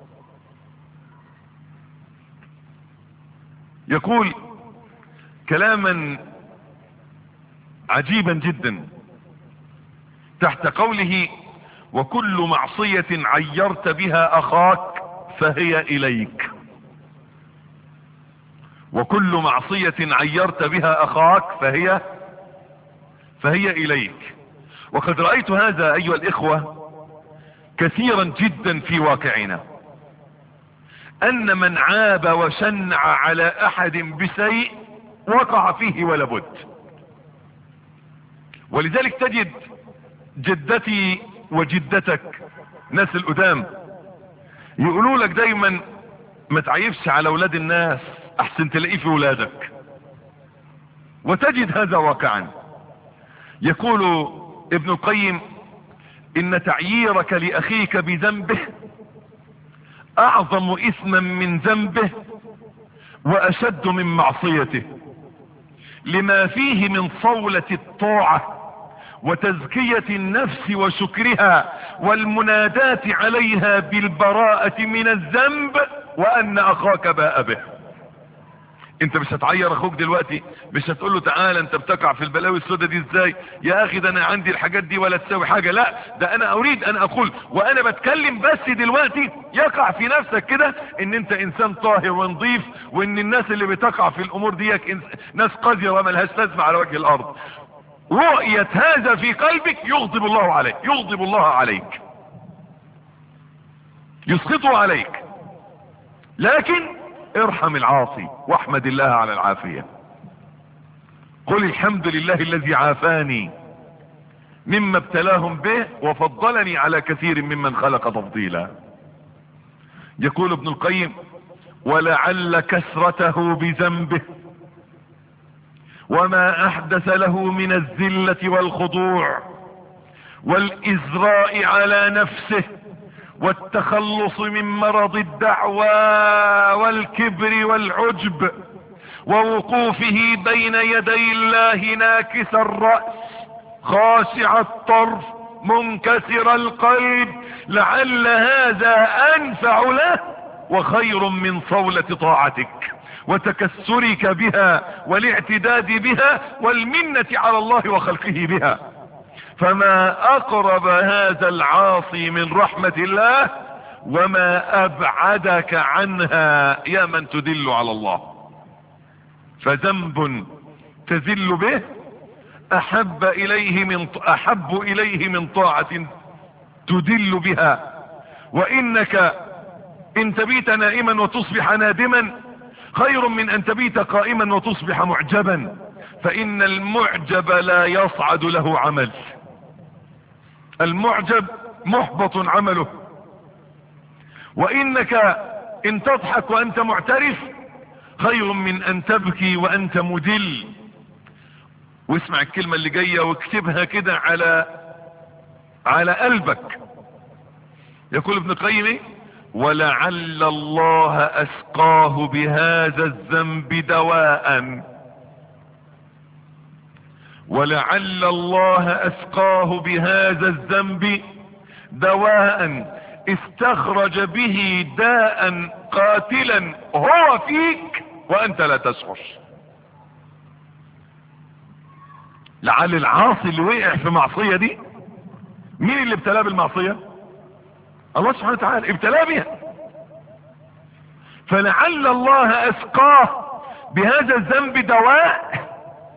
يقول كلاما عجيبا جدا تحت قوله: وكل معصية عيرت بها اخاك فهي اليك. وكل معصية عيرت بها اخاك فهي فهي اليك. وقد رأيت هذا ايها الاخوة كثيرا جدا في واقعنا، ان من عاب وشنع على احد بشيء وقع فيه ولا بد. ولذلك تجد جدتي وجدتك ناس القدام يقولوا لك دايما ما تعيبش على اولاد الناس احسن تلاقيه في ولادك، وتجد هذا واقعا. يقول ابن القيم ان تعييرك لاخيك بذنبه اعظم اثما من ذنبه واشد من معصيته، لما فيه من صولة الطاعة وتزكية النفس وشكرها والمناداة عليها بالبراءة من الذنب وان اخاك باء به. انت مش هتعير اخوك دلوقتي، مش هتقول له تعالى انت بتقع في البلاوي السوداء دي ازاي يا اخي، ده انا عندي الحاجات دي ولا تساوي حاجة. لا، ده انا اريد ان اقول وانا بتكلم بس دلوقتي يقع في نفسك كده ان انت انسان طاهر ونظيف، وان الناس اللي بتقع في الامور دي ناس قذرة ملهاش لازمة على وجه الارض. رؤية هذا في قلبك يغضب الله عليك، يغضب الله عليك، يسخطه عليك. لكن ارحم العاصي واحمد الله على العافية. قل الحمد لله الذي عافاني مما ابتلاهم به وفضلني على كثير ممن خلق تفضيلا. يقول ابن القيم ولعل كثرته بذنبه وما احدث له من الذلة والخضوع والازراء على نفسه والتخلص من مرض الدعوى والكبر والعجب ووقوفه بين يدي الله ناكس الرأس خاشع الطرف منكسر القلب، لعل هذا انفع له وخير من صولة طاعتك وتكسرك بها والاعتداد بها والمنة على الله وخلقه بها. فما اقرب هذا العاصي من رحمة الله وما ابعدك عنها يا من تدل على الله. فذنب تذل به احب اليه من احب اليه من طاعة تدل بها. وانك ان تبيت نائما وتصبح نادما خير من ان تبيت قائما وتصبح معجبا، فان المعجب لا يصعد له عمل. المعجب محبط عمله. وانك ان تضحك وانت معترف خير من ان تبكي وانت مدل. واسمع الكلمة اللي جاية واكتبها كده على على قلبك. يقول ابن القيم ولعل الله اسقاه بهذا الذنب دواء ولعل الله اسقاه بهذا الذنب دواء استخرج به داء قاتلا هو فيك وانت لا تشعر. لعل العاصي اللي وقع في معصية دي، مين اللي ابتلاه بالمعصية؟ الله سبحانه وتعالى ابتلاه بها. فلعل الله اسقاه بهذا الذنب دواء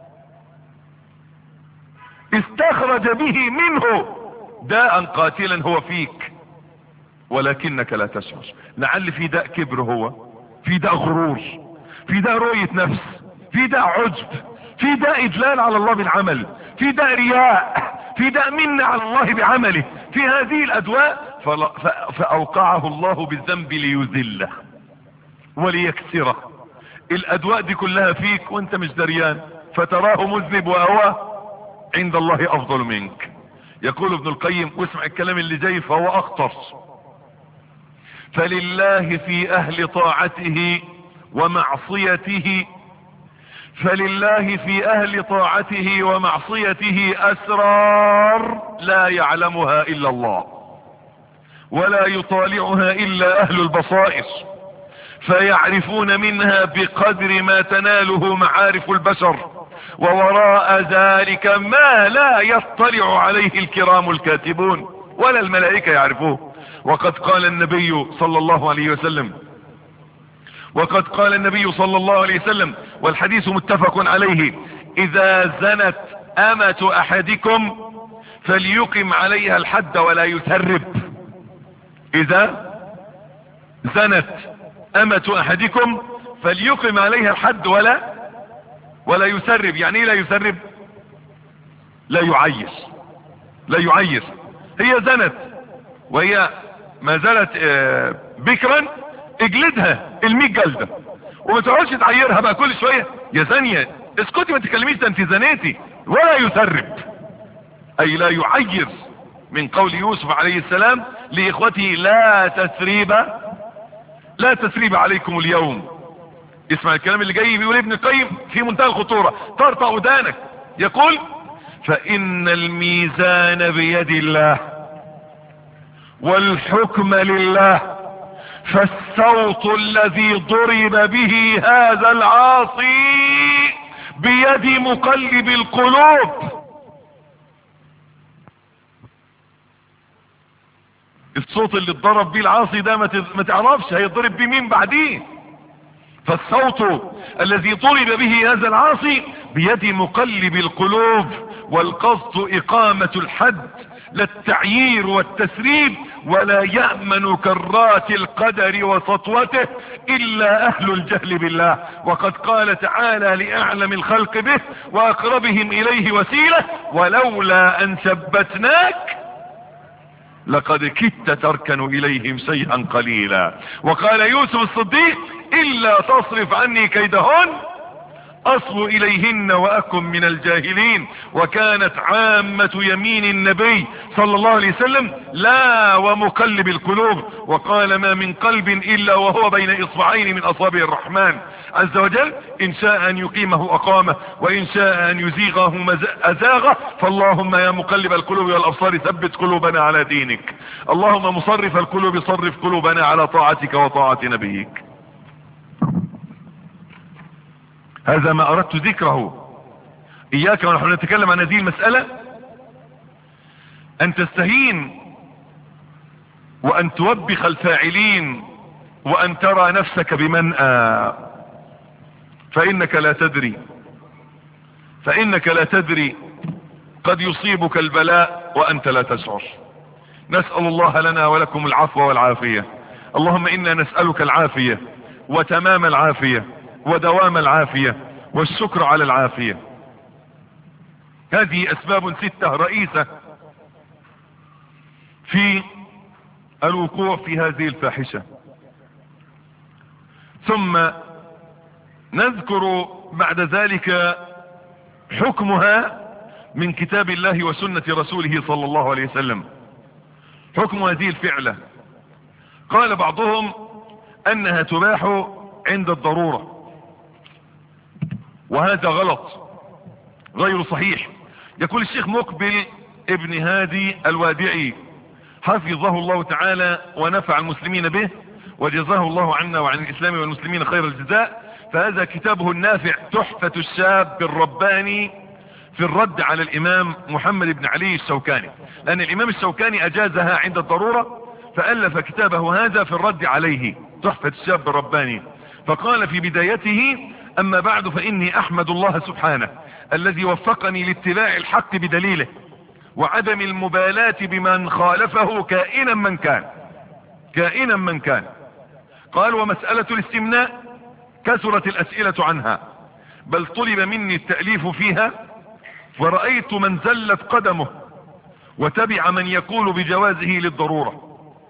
استخرج به منه داء قاتلا هو فيك ولكنك لا تشعر. لعل في داء كبر، هو في داء غرور، في داء رؤية نفس، في داء عجب، في داء ادلال على الله بالعمل، في داء رياء، في داء منة على الله بعمله. في هذه الادواء فاوقعه الله بالذنب ليذله وليكسره. الادواء دي كلها فيك وانت مش دريان، فتراه مذنب وهو عند الله افضل منك. يقول ابن القيم واسمع الكلام اللي جاي فهو اخطر. فلله في اهل طاعته ومعصيته فلله في اهل طاعته ومعصيته اسرار لا يعلمها الا الله ولا يطالعها الا اهل البصائر، فيعرفون منها بقدر ما تناله معارف البشر، ووراء ذلك ما لا يطلع عليه الكرام الكاتبون ولا الملائكة يعرفوه. وقد قال النبي صلى الله عليه وسلم وقد قال النبي صلى الله عليه وسلم والحديث متفق عليه: اذا زنت امة احدكم فليقم عليها الحد ولا يثرب. اذا زنت امة احدكم فليقم عليها الحد ولا ولا يسرب. يعني ايه لا يسرب؟ لا يعير، لا يعير. هي زنت وهي ما زالت بكرا، اجلدها المية جلدة، وما تقعدش تعيرها بقى كل شوية يا زانية اسكتي ما تكلميش ده انت زنيتي. ولا يسرب اي لا يعير، من قول يوسف عليه السلام لاخوته لا تثريب لا تثريب عليكم اليوم. اسمع الكلام اللي جاي، بيقول ابن القيم في منتهى الخطورة، طرطق ودانك. يقول فإن الميزان بيد الله والحكم لله، فالصوت الذي ضرب به هذا العاصي بيد مقلب القلوب. الصوت اللي اتضرب بيه العاصي ده ما تعرفش هيضرب بيه مين بعدين. فالصوت الذي ضرب به هذا العاصي بيد مقلب القلوب، والقصد اقامة الحد لا التعيير والتسريب، ولا يأمن كرات القدر وسطوته الا اهل الجهل بالله. وقد قال تعالى لاعلم الخلق به واقربهم اليه وسيلة ولولا ان ثبتناك لقد كدت تركن اليهم شيئا قليلا. وقال يوسف الصديق الا تصرف عني كيدهن اصب اليهن واكن من الجاهلين. وكانت عامة يمين النبي صلى الله عليه وسلم لا ومقلب القلوب. وقال ما من قلب الا وهو بين اصبعين من اصابع الرحمن عز وجل، ان شاء ان يقيمه اقامه وان شاء ان يزيغه ازاغه. فاللهم يا مقلب القلوب والابصار ثبت قلوبنا على دينك، اللهم مصرف القلوب صرف قلوبنا على طاعتك وطاعة نبيك. هذا ما اردت ذكره اياك ونحن نتكلم عن هذه المسألة ان تستهين وان توبخ الفاعلين وان ترى نفسك بمنأى، فانك لا تدري فانك لا تدري قد يصيبك البلاء وانت لا تشعر. نسأل الله لنا ولكم العفو والعافية. اللهم انا نسألك العافية وتمام العافية ودوام العافية والشكر على العافية. هذه اسباب ستة رئيسة في الوقوع في هذه الفاحشة. ثم نذكر بعد ذلك حكمها من كتاب الله وسنة رسوله صلى الله عليه وسلم. حكم هذه الفعلة، قال بعضهم انها تباح عند الضرورة، وهذا غلط غير صحيح. يقول الشيخ مقبل ابن هادي الوادعي حفظه الله تعالى ونفع المسلمين به وجزاه الله عنا وعن الاسلام والمسلمين خير الجزاء، فهذا كتابه النافع تحفة الشاب الرباني في الرد على الامام محمد بن علي الشوكاني، لان الامام الشوكاني اجازها عند الضرورة فألف كتابه هذا في الرد عليه تحفة الشاب الرباني. فقال في بدايته اما بعد فاني احمد الله سبحانه الذي وفقني لاتباع الحق بدليله وعدم المبالاة بمن خالفه كائنا من كان كائنا من كان. قال ومسألة الاستمناء كثرت الاسئلة عنها، بل طلب مني التأليف فيها، ورأيت من زلت قدمه وتبع من يقول بجوازه للضرورة،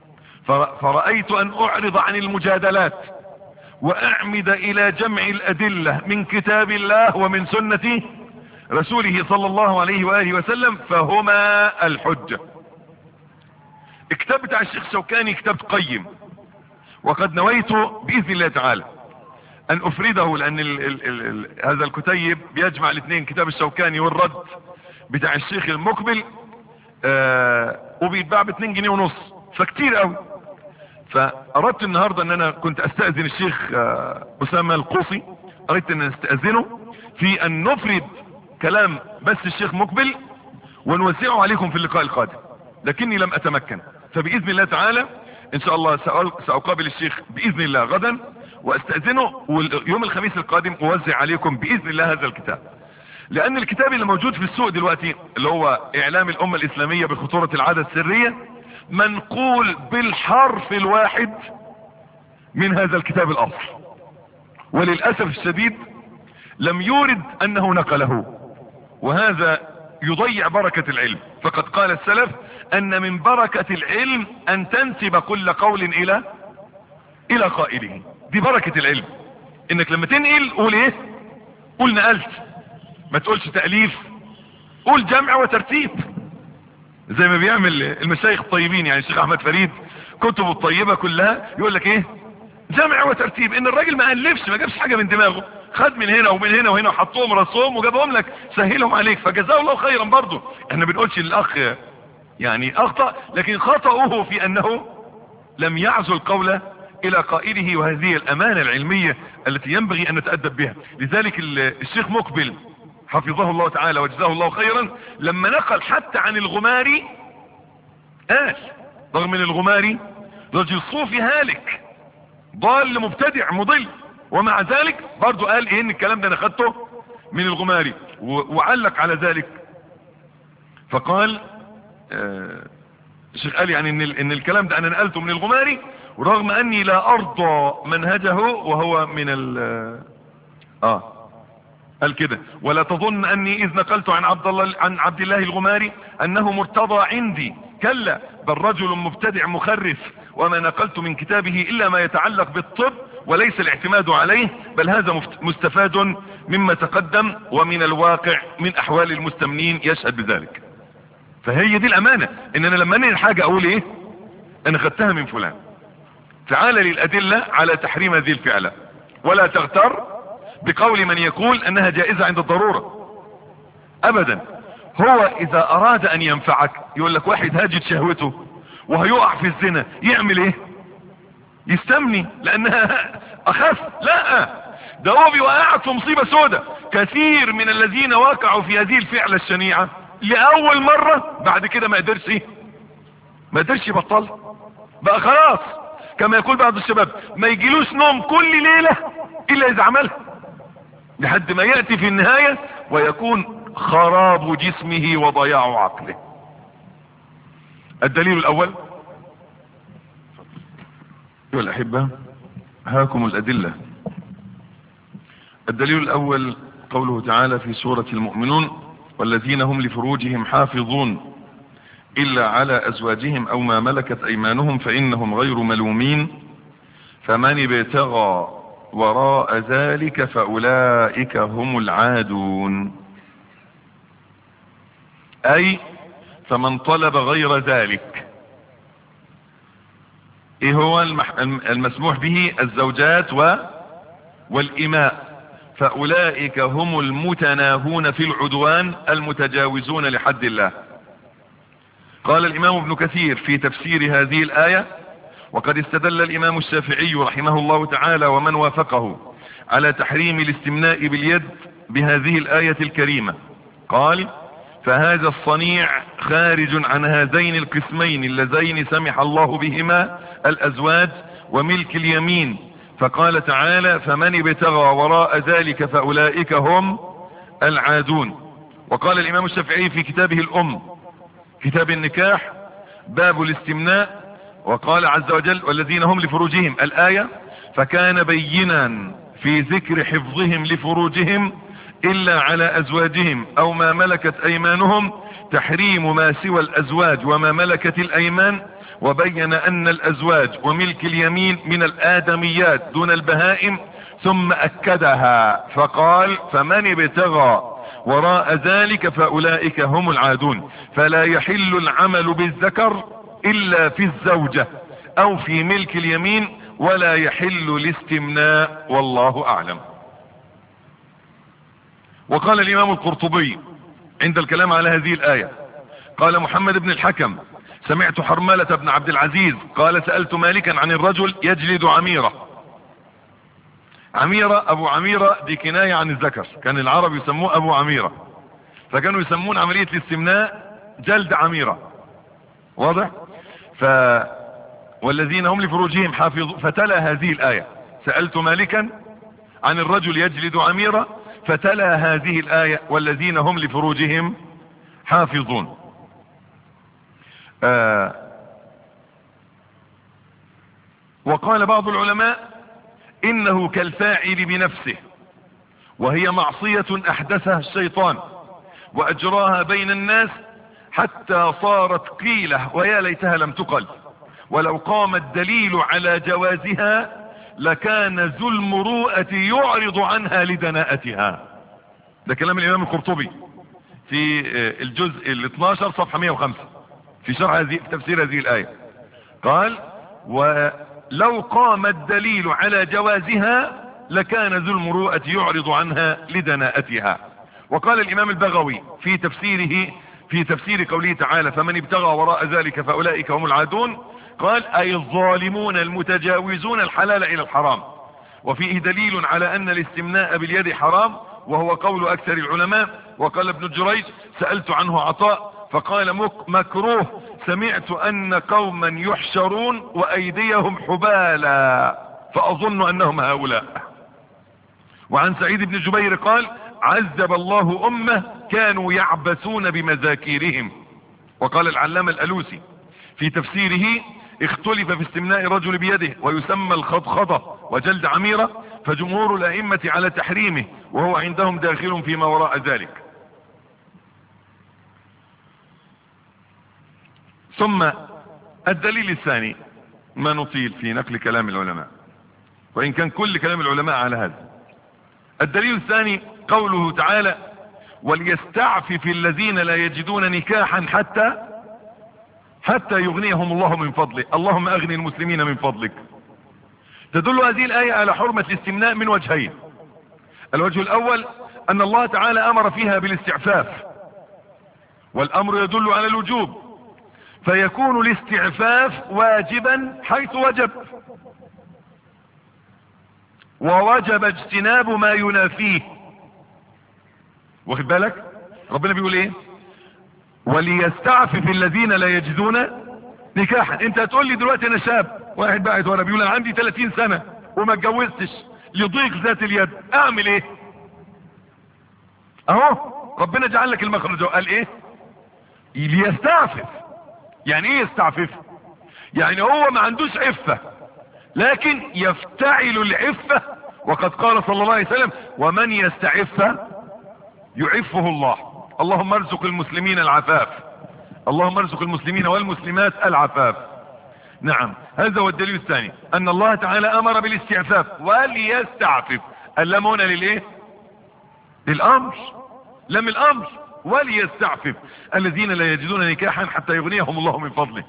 فرأيت ان اعرض عن المجادلات واعمد الى جمع الادلة من كتاب الله ومن سنة رسوله صلى الله عليه وآله وسلم، فهما الحجة. الكتاب بتاع الشيخ شوكاني كتاب قيم، وقد نويت بإذن الله تعالى ان افرده، لان ال ال ال ال هذا الكتيب بيجمع الاثنين، كتاب الشوكاني والرد بتاع الشيخ المقبل، آه وبيتباع باتنين جنيه ونص، فكتير قوي. فاردت النهاردة ان انا كنت استأذن الشيخ آه اسامة القوصي، اردت ان استأذنه في ان نفرد كلام بس الشيخ مقبل ونوزعه عليكم في اللقاء القادم، لكني لم اتمكن. فبإذن الله تعالى ان شاء الله سأقابل الشيخ بإذن الله غدا واستأذنه، ويوم الخميس القادم اوزع عليكم بإذن الله هذا الكتاب، لان الكتاب اللي موجود في السوق دلوقتي اللي هو اعلام الامة الاسلامية بخطورة العادة السرية منقول بالحرف الواحد من هذا الكتاب الاصل. وللأسف الشديد لم يورد انه نقله، وهذا يضيع بركة العلم. فقد قال السلف ان من بركة العلم ان تنسب كل قول الى الى قائله. دي بركة العلم، انك لما تنقل قول ايه؟ قول نقلت، ما تقولش تأليف، قول جمع وترتيب زي ما بيعمل المشايخ الطيبين. يعني الشيخ احمد فريد كتبه الطيبة كلها يقول لك ايه؟ جمع وترتيب. ان الراجل ما ألفش، ما جابش حاجة من دماغه، خد من هنا ومن هنا وهنا وحطهم رسوم وجابهم لك، سهلهم عليك، فجزاه الله خيرا. برضه احنا بنقولش الاخ يعني اخطأ، لكن خطأه في انه لم يعزل القول الى قائله، وهذه الامانة العلمية التي ينبغي ان نتأدب بها. لذلك الشيخ مقبل حفظه الله تعالى وجزاه الله خيرا لما نقل حتى عن الغماري قال، رغم ان الغماري رجل صوفي هالك ضال مبتدع مضل، ومع ذلك برضو قال ايه؟ ان الكلام ده انا خدته من الغماري، وعلق على ذلك فقال آه الشيخ قال يعني ان, إن الكلام ده انا نقلته من الغماري، ورغم اني لا ارضى منهجه وهو من ال اه قال كده: ولا تظن اني اذ نقلت عن عبد الله عن عبد الله الغماري انه مرتضى عندي، كلا، بل رجل مبتدع مخرف، وما نقلت من كتابه الا ما يتعلق بالطب وليس الاعتماد عليه، بل هذا مستفاد مما تقدم ومن الواقع من احوال المستمنين يشهد بذلك. فهي دي الامانة، ان انا لما انقل حاجة اقول ايه؟ انا خدتها من فلان. تعال للادلة على تحريم هذه الفعلة، ولا تغتر بقول من يقول انها جائزة عند الضرورة ابدا. هو اذا اراد ان ينفعك يقول لك واحد هاجد شهوته وهيقع في الزنا يعمل ايه؟ يستمني لانها اخف؟ لا، ده هو بيوقعك في مصيبة سودة. كثير من الذين وقعوا في هذه الفعلة الشنيعة لاول مرة بعد كده ما قدرش ايه؟ ما قدرش يبطل بقى خلاص. كما يقول بعض الشباب: ما يجيلوش نوم كل ليلة الا اذا عملها، لحد ما يأتي في النهاية ويكون خراب جسمه وضياع عقله. الدليل الاول ايها الاحبة، هاكم الادلة. الدليل الاول قوله تعالى في سورة المؤمنون: والذين هم لفروجهم حافظون الا على ازواجهم او ما ملكت ايمانهم فانهم غير ملومين فمن ابتغى وراء ذلك فاولئك هم العادون. اي فمن طلب غير ذلك. ايه هو المسموح به؟ الزوجات و والاماء. فاولئك هم المتناهون في العدوان المتجاوزون لحد الله. قال الامام ابن كثير في تفسير هذه الآية: وقد استدل الامام الشافعي رحمه الله تعالى ومن وافقه على تحريم الاستمناء باليد بهذه الآية الكريمة. قال: فهذا الصنيع خارج عن هذين القسمين اللذين سمح الله بهما الازواج وملك اليمين. فقال تعالى: فمن ابتغى وراء ذلك فاولئك هم العادون. وقال الامام الشافعي في كتابه الام كتاب النكاح باب الاستمناء، وقال عز وجل: والذين هم لفروجهم الآية، فكان بينا في ذكر حفظهم لفروجهم الا على ازواجهم او ما ملكت ايمانهم تحريم ما سوى الازواج وما ملكت الايمان، وبين ان الازواج وملك اليمين من الادميات دون البهائم، ثم اكدها فقال: فمن ابتغى وراء ذلك فاولئك هم العادون. فلا يحل العمل بالذكر الا في الزوجة او في ملك اليمين، ولا يحل الاستمناء، والله اعلم. وقال الامام القرطبي عند الكلام على هذه الآية: قال محمد بن الحكم: سمعت حرملة بن عبد العزيز قال: سألت مالكا عن الرجل يجلد عميرة. عميرة، ابو عميرة دي كناية عن الذكر، كان العرب يسموه ابو عميرة، فكانوا يسمون عملية الاستمناء جلد عميرة. واضح؟ ف والذين هم لفروجهم حافظون، فتلا هذه الآية: سألت مالكا عن الرجل يجلد عميرة، فتلا هذه الآية: والذين هم لفروجهم حافظون. آه وقال بعض العلماء: انه كالفاعل بنفسه، وهي معصية احدثها الشيطان واجراها بين الناس حتى صارت قيلة ويا ليتها لم تقل، ولو قام الدليل على جوازها لكان ذو المروءة يعرض عنها لدناءتها. ده كلام الامام القرطبي في الجزء ال اثناشر صفحة مئة وخمسة في شرح هذه في تفسير هذه الآية. قال ولو قام الدليل على جوازها لكان ذو المروءة يعرض عنها لدناءتها. وقال الامام البغوي في تفسيره في تفسير قوله تعالى فمن ابتغى وراء ذلك فاولئك هم العادون، قال اي الظالمون المتجاوزون الحلال الى الحرام. وفيه دليل على ان الاستمناء باليد حرام وهو قول اكثر العلماء. وقال ابن جريج سألت عنه عطاء فقال مكروه، سمعت ان قوما يحشرون وايديهم حبالا فاظن انهم هؤلاء. وعن سعيد بن جبير قال عذب الله امه كانوا يعبثون بمذاكيرهم. وقال العلامة الالوسي في تفسيره اختلف في استمناء الرجل بيده ويسمى الخضخضة وجلد عميرة، فجمهور الائمة على تحريمه وهو عندهم داخل فيما وراء ذلك. ثم الدليل الثاني، ما نطيل في نقل كلام العلماء وان كان كل كلام العلماء على هذا. الدليل الثاني قوله تعالى وليستعفف الذين لا يجدون نكاحا حتى حتى يغنيهم الله من فضله. اللهم اغني المسلمين من فضلك. تدل هذه الآية على حرمة الاستمناء من وجهين. الوجه الاول ان الله تعالى امر فيها بالاستعفاف، والامر يدل على الوجوب، فيكون الاستعفاف واجبا حيث وجب، ووجب اجتناب ما ينافيه. واخد بالك ربنا بيقول ايه؟ وليستعفف الذين لا يجدون نكاحا. انت هتقول لي دلوقتي انا شاب، واحد بعد وانا بيقول انا عندي ثلاثين سنة وما اتجوزتش لضيق ذات اليد، اعمل ايه؟ اهو ربنا جعل لك المخرج وقال ايه؟ ليستعفف. يعني ايه يستعفف؟ يعني هو ما عندوش عفة لكن يفتعل العفة، وقد قال صلى الله عليه وسلم ومن يستعف يعفه الله. اللهم ارزق المسلمين العفاف، اللهم ارزق المسلمين والمسلمات العفاف. نعم، هذا هو الدليل الثاني، ان الله تعالى امر بالاستعفاف وليستعفف. اللام هنا للايه؟ للامر، لم الامر. وليستعفف الذين لا يجدون نكاحا حتى يغنيهم الله من فضله.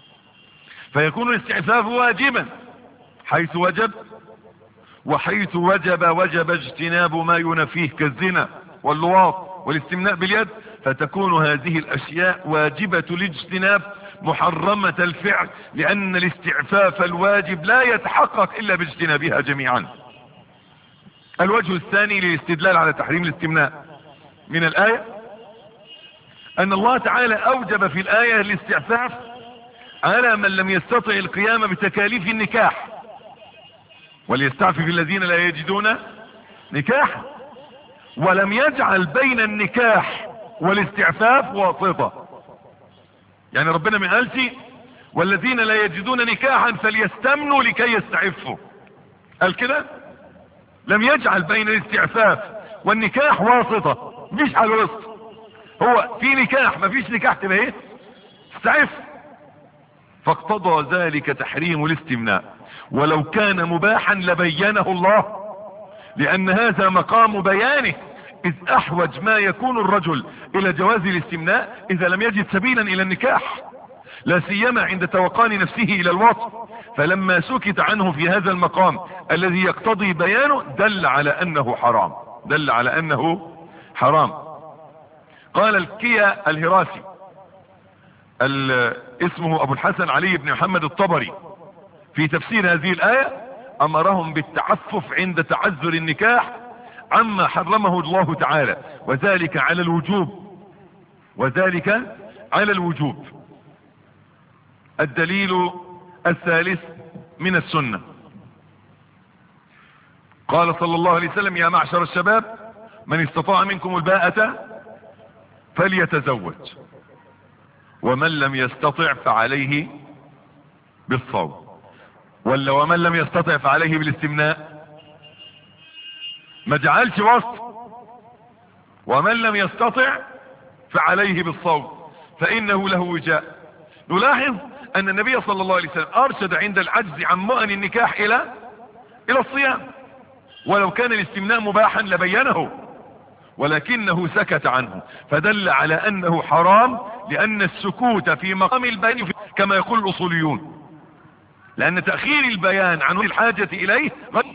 فيكون الاستعفاف واجبا حيث وجب، وحيث وجب وجب اجتناب ما ينافيه كالزنا واللواط والاستمناء باليد، فتكون هذه الاشياء واجبة الاجتناب محرمة الفعل، لان الاستعفاف الواجب لا يتحقق الا باجتنابها جميعا. الوجه الثاني للاستدلال على تحريم الاستمناء من الآية ان الله تعالى اوجب في الآية الاستعفاف على من لم يستطع القيام بتكاليف النكاح، وليستعفف الذين لا يجدون نكاحا، ولم يجعل بين النكاح والاستعفاف واسطة. يعني ربنا ما قالش والذين لا يجدون نكاحا فليستمنوا لكي يستعفوا، قال كده؟ لم يجعل بين الاستعفاف والنكاح واسطة، مش على الوسط. هو في نكاح ما فيش نكاح تبقى ايه؟ استعف. فاقتضى ذلك تحريم الاستمناء، ولو كان مباحا لبينه الله، لان هذا مقام بيانه، اذ احوج ما يكون الرجل الى جواز الاستمناء اذا لم يجد سبيلا الى النكاح، لا سيما عند توقان نفسه الى الوطن. فلما سكت عنه في هذا المقام الذي يقتضي بيانه دل على انه حرام، دل على انه حرام. قال الكيا الهراسي اسمه ابو الحسن علي بن محمد الطبري في تفسير هذه الآية امرهم بالتعفف عند تعذر النكاح عما حرمه الله تعالى، وذلك على الوجوب، وذلك على الوجوب. الدليل الثالث من السنة، قال صلى الله عليه وسلم يا معشر الشباب من استطاع منكم الباءة فليتزوج، ومن لم يستطع فعليه بالصوم، ولا ومن لم يستطع فعليه بالاستمناء. ما جعلش وسط. ومن لم يستطع فعليه بالصوم فإنه له وجاء. نلاحظ أن النبي صلى الله عليه وسلم أرشد عند العجز عن مؤن النكاح إلى إلى الصيام، ولو كان الاستمناء مباحا لبينه، ولكنه سكت عنه، فدل على أنه حرام، لأن السكوت في مقام البيان كما يقول الأصوليون، لأن تأخير البيان عن الحاجة إليه.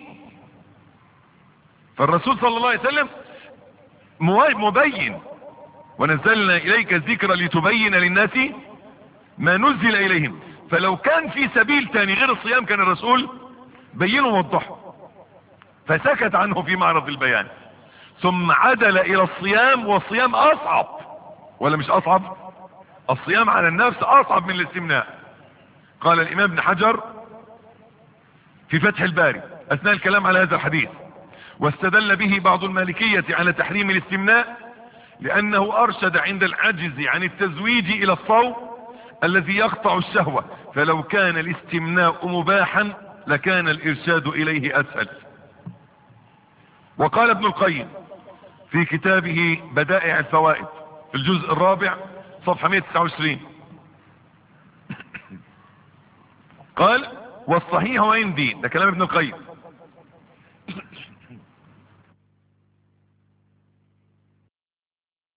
فالرسول صلى الله عليه وسلم مبين، ونزلنا إليك الذكر لتبين للناس ما نزل إليهم. فلو كان في سبيل تاني غير الصيام كان الرسول بينه ووضحه، فسكت عنه في معرض البيان، ثم عدل إلى الصيام. والصيام أصعب ولا مش أصعب؟ الصيام على النفس أصعب من الاستمناء. قال الإمام ابن حجر في فتح الباري أثناء الكلام على هذا الحديث: واستدل به بعض المالكية على تحريم الاستمناء لأنه أرشد عند العجز عن التزويج إلى الصوم الذي يقطع الشهوة، فلو كان الاستمناء مباحا لكان الإرشاد إليه أسهل. وقال ابن القيم في كتابه بدائع الفوائد في الجزء الرابع صفحة مئة وتسعة وعشرين قال: والصحيح عندي، ده كلام ابن القيم،